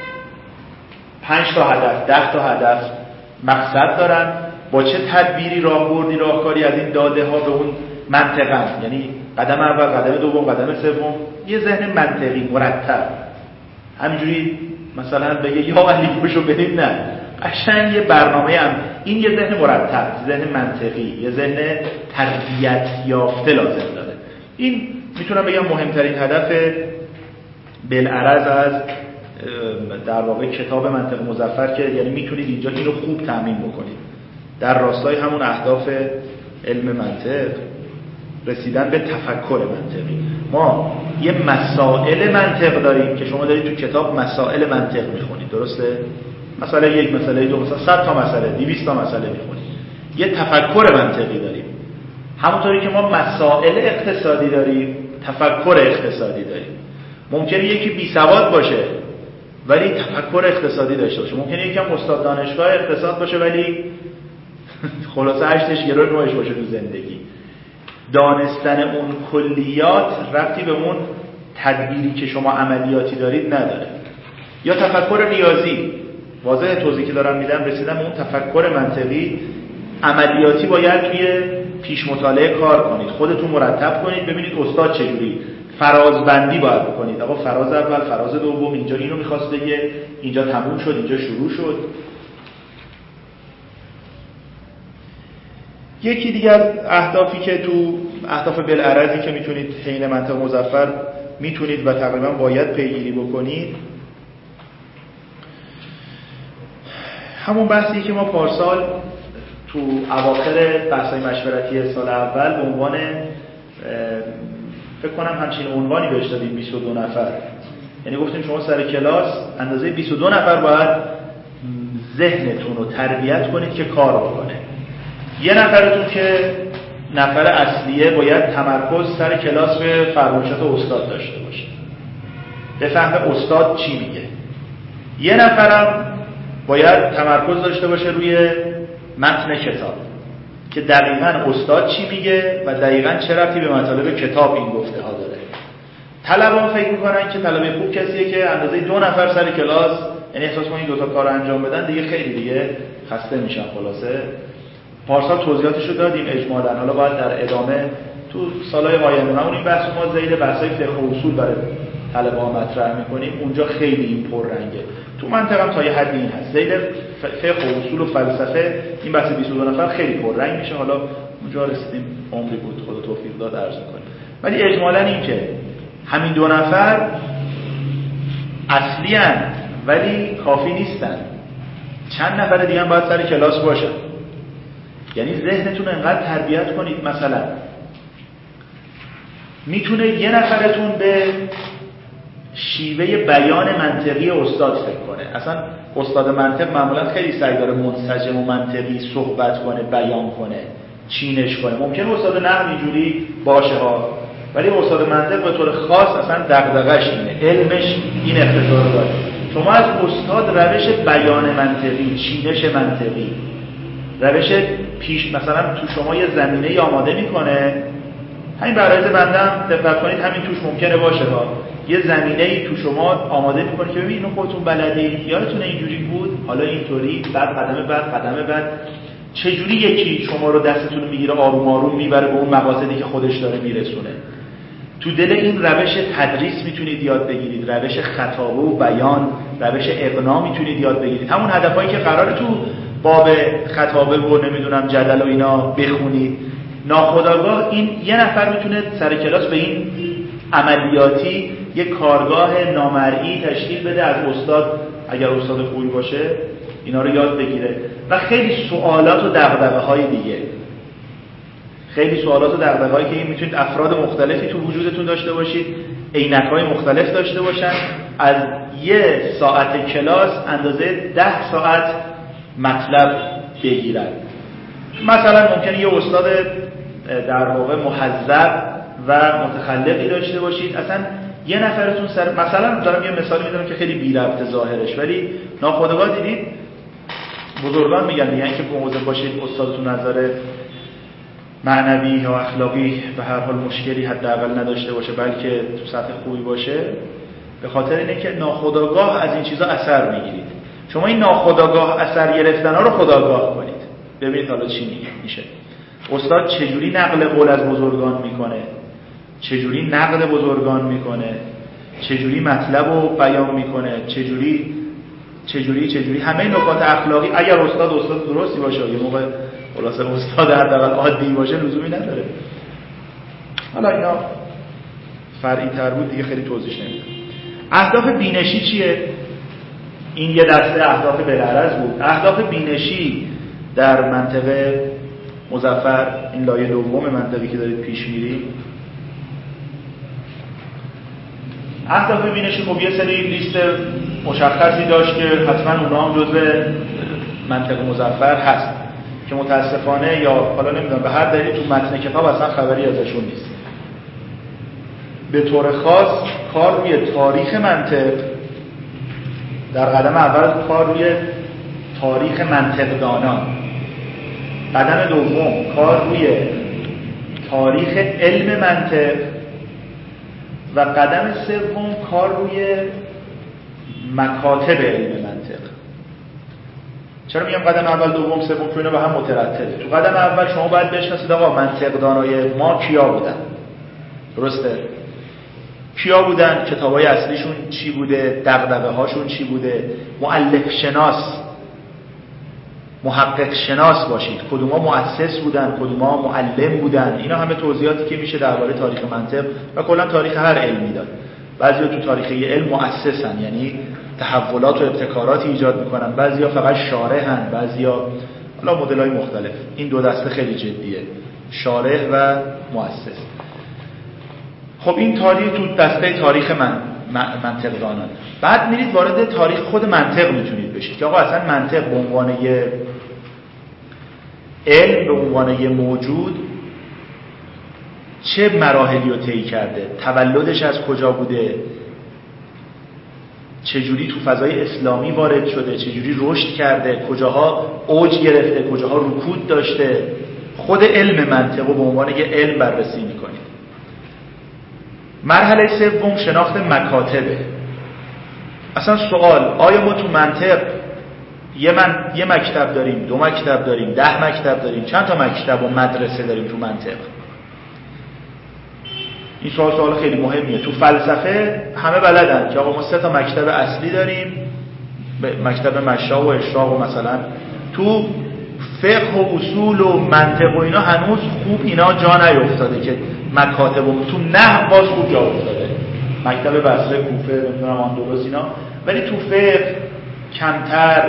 پنج تا هدف، ده تا هدف، مقصد دارم، با چه تدبیری راهبردی راهکاری از این داده ها به اون منطقم، یعنی قدم اول، قدم دوم، قدم سوم، یه ذهن منطقی مرتب. همینجوری مثلا بگه یا علی گوشو بریم، نه، قشنگ یه برنامه هم، این یه ذهن مرتب، ذهن منطقی، یه ذهن تربیت یافته لازم داره. این میتونم بگم مهمترین هدف بالعرض از در واقع کتاب منطق مظفر، که یعنی میتونید اینجا اینو خوب تامین بکنید در راستای همون اهداف علم منطق، رسیدن به تفکر منطقی. ما یه مسائل منطق داریم که شما دارید تو کتاب مسائل منطق میخونید، درسته؟ مسئله یک، مسئله دو، مثلا صد تا مسئله، دویست تا مسئله میخونید. یه تفکر منطقی داریم، همونطوری که ما مسائل اقتصادی داریم، تفکر اقتصادی داریم. ممکنه یکی بی سواد باشه ولی تفکر اقتصادی داشته باشه، ممکنه یکی هم استاد دانشگاه اقتصاد باشه ولی خلاصه هشتش گرو نوعش باشه تو زندگی. دانستن اون کلیات ربطی به اون تدبیری که شما عملیاتی دارید نداره. یا تفکر ریاضی، واضح توضیحی که دارم میدم، رسیدن به اون تفکر منطقی عملیاتی باید توی پیش مطالعه کار کنید، خودتون مرتب کنید، ببینید استاد چجوری فرازبندی باید بکنید. آقا فراز اول، فراز دوم، اینجا اینو میخواست بگه، اینجا تموم شد، اینجا شروع شد. یکی دیگر اهدافی که تو اهداف بالعرضی که میتونید حین منطق مظفر میتونید و تقریبا باید پیگیری بکنید، همون بحثی که ما پارسال تو اواخر بحث‌های مشورتی سال اول به عنوان فکر کنم همچین عنوانی بهش دادیم، بیست و دو نفر. یعنی گفتیم شما سر کلاس اندازه بیست و دو نفر باید ذهنتون رو تربیت کنید که کار بکنه. یه نفرتون که نفر اصلیه باید تمرکز سر کلاس به فرمایشات استاد داشته باشه، بفهمه استاد چی میگه. یه نفرم باید تمرکز داشته باشه روی متن کتاب که دقیقاً استاد چی میگه و دقیقاً چه ربطی به مطالب کتاب این گفته ها داره. طلبه‌ها فکر میکنن که طلبه خوب کسیه که اندازه دو نفر سر کلاس، یعنی احساس کنن این دو تا کارو انجام بدن دیگه خیلی دیگه خسته میشن. خلاصه پارسال توضیحاتش رو دادیم اجمالاً، حالا باید در ادامه تو سالهای آینده همون این بحث ما ذیل بحث‌های فقه و اصول برای طلبه‌ها مطرح می‌کنیم، اونجا خیلی این پررنگه. تو منطقم تا یه حدی این هست، ذیل فقه و اصول و فلسفه این بحث بیست و دو نفر خیلی پررنگ میشه. حالا اونجا رسیدیم، عمری بود خدا توفیق داد عرض می‌کنیم. ولی اجمالاً این که همین دو نفر اصلی ان ولی کافی نیستن، چند نفر دیگه هم باید سر کلاس باشن. یعنی ذهنتون انقدر تربیت کنید، مثلا میتونه یه نفرتون به شیوه بیان منطقی استاد فکر کنه. اصلا استاد منطق معمولا خیلی سعی داره منسجم و منطقی صحبت کنه، بیان کنه، چینش کنه. ممکنه استاد نحو اینجوری باشه ها، ولی استاد منطق به طور خاص اصلا دغدغه‌اش اینه، علمش این اختصار داره. شما از استاد روش بیان منطقی، چینش منطقی، روش پیش مثلا تو شما یه زمینه آماده میکنه. همین برایز بندم دقت کنید، همین توش ممکنه باشه ها، یه زمینه‌ای تو شما آماده میکنه که ببین اینو خودتون بلدید، یادتونه اینجوری بود، حالا اینطوری، بعد قدم بعد قدم بعد چجوری یکی شما رو دستتون رو میگیره آروم آروم میبره به اون مقاصدی که خودش داره میرسونه. تو دل این روش تدریس میتونید یاد بگیرید، روش خطابه و بیان، روش اقناع میتونید یاد بگیرید. همون هدفایی که قراره تو باب خطابه و نمیدونم جدل و اینا بخونید، ناخودآگاه این یه نفر میتونه سر کلاس به این عملیاتی یک کارگاه نامرئی تشکیل بده از استاد، اگر استاد خوبی باشه اینا رو یاد بگیره. و خیلی سوالات و دغدغه‌های دیگه، خیلی سوالات و دغدغه‌هایی که این میتونید افراد مختلفی تو وجودتون داشته باشید، عینک‌های مختلف داشته باشن، از یه ساعت کلاس اندازه ده ساعت مطلب بگیرن. مثلا ممکنه یه استاد در واقع مهذب و متخلقی داشته باشید، اصلا یه نفرتون سر، مثلا دارم یه مثالی میدم که خیلی بی ربط ظاهرش، ولی ناخودآگاه دیدید بزرگان میگن میگن که مواظب باشید استادتون نظر معنوی یا اخلاقی به هر حال مشکلی حداقل نداشته باشه، بلکه تو سطح خوبی باشه، به خاطر اینه که ناخودآگاه از این چیزا اثر میگیرید. شما این ناخودآگاه اثر گرفتن ها رو خودآگاه کنید، ببینید حالا چی میشه. استاد چجوری نقل قول از بزرگان میکنه، چجوری نقد بزرگان میکنه، چجوری مطلب رو بیان میکنه، چجوری چجوری چجوری همه نکات اخلاقی. اگر استاد استاد درستی باشه، یه موقع خلاصه استاد حداقل عادی باشه لزومی نداره. حالا اینا فرعی تر بود دیگه، خیلی توضیح نمیدم. اهداف بینشی چیه؟ این یه دسته اهداف بلعرض بود. اهداف بینشی در منطقه مظفر، این لایه دوم منطقی که دارید پیش میرید، اهداف بینشی خب یه سری لیست مشخصی داشت که حتما اونا هم جزء منطقه مظفر هست که متاسفانه یا حالا نمیدونم به هر دلیل تو متن کتاب اصلا خبری ازشون نیست. به طور خاص کار روی تاریخ منطق، در قدم اول کار روی تاریخ منطق دانان، قدم دوم کار روی تاریخ علم منطق و قدم سوم کار روی مکاتب علم منطق. چرا میگم قدم اول دوم سوم؟ چون اینا به هم مترتبه. تو قدم اول شما باید بشناسید آقا منطق دانای ما کیا بودن، درسته؟ کیا بودن، کتابای اصلیشون چی بوده، دغدغه هاشون چی بوده، مؤلف شناس محقق شناس باشید، کدوما مؤسس بودن، کدوما معلم بودن. اینا همه توضیحاتی که میشه درباره تاریخ منطق و کلا تاریخ هر علمی داد. بعضیا تو تاریخ یه علم مؤسسن، یعنی تحولات و ابتکاراتی ایجاد میکنن، بعضیا فقط شارحن، بعضیا حالا مدل‌های مختلف. این دو دسته خیلی جدیه، شارح و مؤسس. خب این تاریخ تو دسته تاریخ من منطق دانان. بعد میرید وارد تاریخ خود منطق میتونید بشید که آقا اصلا منطق به عنوان یه علم، به عنوان یه موجود چه مراحلی رو طی کرده، تولدش از کجا بوده، چجوری تو فضای اسلامی وارد شده، چجوری رشد کرده، کجاها اوج گرفته، کجاها رکود داشته. خود علم منطق رو به عنوان یه علم بررسی میکنید. مرحله سوم شناخت مکاتبه. اصلا سوال، آیا ما تو منطق یه, من، یه مکتب داریم، دو مکتب داریم، ده مکتب داریم، چند تا مکتب و مدرسه داریم تو منطق؟ این سوال سوال خیلی مهمیه. تو فلسفه همه بلدن که آقا ما سه تا مکتب اصلی داریم، مکتب مشا و اشراق و مثلا. تو فقه و اصول و منطق و اینا هنوز خوب اینا جا نیفتاده که مکاتب و تو نحو باز خوب جا افتاده، مکتب بصره، کوفه، نمیدونم اندلس اینا. ولی تو فقه کمتر،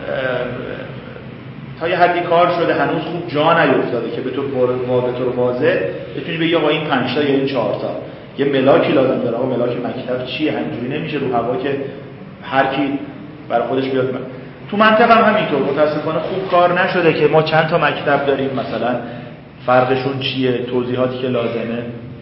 تا یه حدی کار شده، هنوز خوب جا نیفتاده که به تو به طور واضح بتونی بگی آقا این پنج تا یا این چهار تا. یه ملاکی لازم داره. اما ملاک مکتب چیه؟ همینجوری نمیشه رو هوا که هر کی برای خودش بیاد. من تو منطق هم همینطور متاسفانه خوب کار نشده که ما چند تا مکتب داریم، مثلا فرقشون چیه، توضیحاتی که لازمه.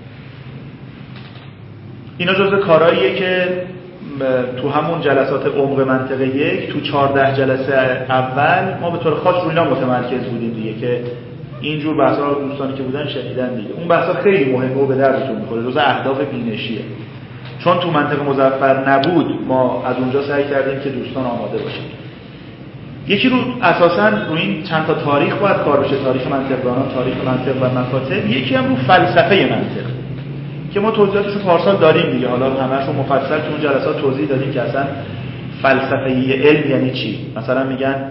اینا جزء کارهاییه که تو همون جلسات عمق منطق یک تو چهارده جلسه اول ما به طور خاص روی اینا متمرکز بودیم دیگه، که اینجور بحثا رو دوستانی که بودن شنیدن دیگه. اون بحثا خیلی مهمه و به دردتون میخوره، جزء اهداف بینشیه. چون تو منطق مظفر نبود ما از اونجا سعی کردیم که دوستان آماده باشن. یکی رو اساساً روی این چند تا تاریخ باید کار بشه، تاریخ منطقدانان، تاریخ منطق و مکاتب. یکی هم رو فلسفه منطق که ما توضیحاتش رو پارسال داریم دیگه، حالا همه‌شون مفصل تو اون جلسات توضیح دادیم که اصلا فلسفه علم یعنی چی. مثلا میگن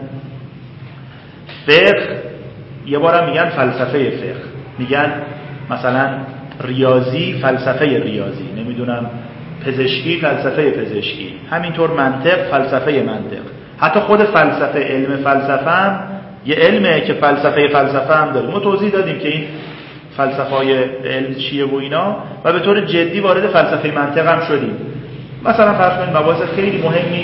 فقه، یه بارم میگن فلسفه فقه، میگن مثلا ریاضی فلسفه ریاضی، نمیدونم پزشکی فلسفه پزشکی، همینطور منطق فلسفه منطق. حتی خود فلسفه، علم فلسفه هم یه علمه که فلسفه فلسفه هم داره. ما توضیح دادیم که این فلسفه‌های علم چیه و اینا، و به طور جدی وارد فلسفه منطق هم شدیم. مثلا فرض کنید مباحث خیلی مهمی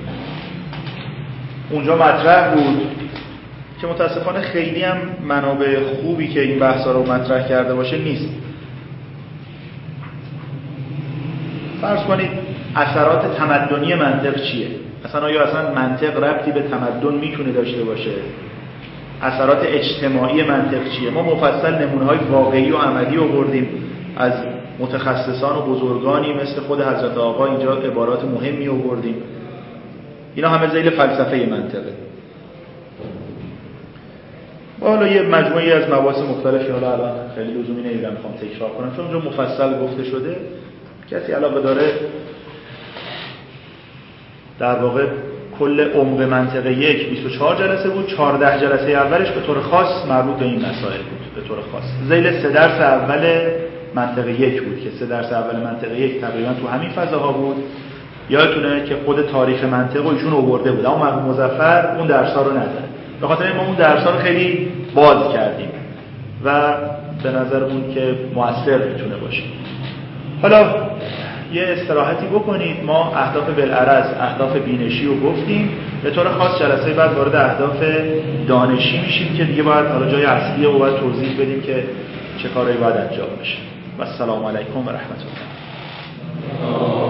اونجا مطرح بود که متاسفانه خیلی هم منابع خوبی که این بحثا رو مطرح کرده باشه نیست. فرض کنید اثرات تمدنی منطق چیه؟ اصلا آیا اصلا منطق ربطی به تمدن میتونه داشته باشه؟ اثرات اجتماعی منطق چیه؟ ما مفصل نمونه‌های واقعی و عملی آوردیم از متخصصان و بزرگانی مثل خود حضرت آقا، اینجا عبارات مهمی آوردیم. اینا همه ذیل فلسفه منطقه. حالا یه مجموعی از مباحث مختلفی، حالا الان خیلی لزومی نمیدونم میخوام تکرار کنم چون اونجا مفصل گفته شده. کسی علاقه داره در واقع کل عمق منطق یک بیست و چهار جلسه بود، چهارده جلسه اولش به طور خاص مربوط به این مسائل بود. به طور خاص ذیل سه درس اول منطق یک بود که سه درس اول منطق یک تقریبا تو همین فضاها بود. یادتونه که خود تاریخ منطق رو ایشون آورده بود، اما مرحوم مظفر اون درس‌ها رو نداره. به خاطر ما اون درس‌ها رو خیلی باز کردیم و به نظرمون که مؤثر میتونه باشه. حالا یه استراحتی بکنید. ما اهداف بالعرض، اهداف بینشی رو گفتیم. به طور خاص جلسه بعد وارد اهداف دانشی میشیم که دیگه باید حالا جای اصلی رو باید توضیح بدیم که چه کارهایی باید انجام بشه. و السلام علیکم و رحمت الله.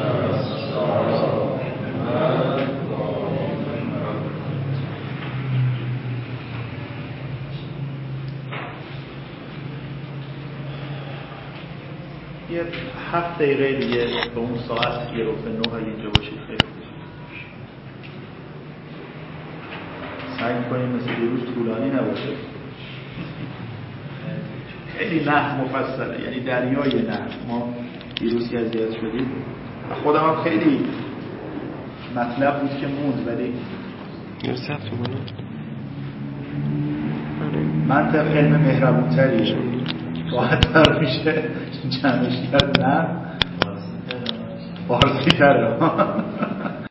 یه هفت دقیقه دیگه به اون ساعت یه رو به نه اینجا باشید. خیلی سعی می‌کنیم مثل دیروز طولانی نباشه. خیلی نحو مفصله، یعنی دریای نحو. ما دیروز که اذیت شدیم، خودم هم خیلی مطلب بود که موند، ولی ثبت کنم. منطق علم مهربون‌تریه، راحت‌تر میشه جمعش کرد. نه فارسی تره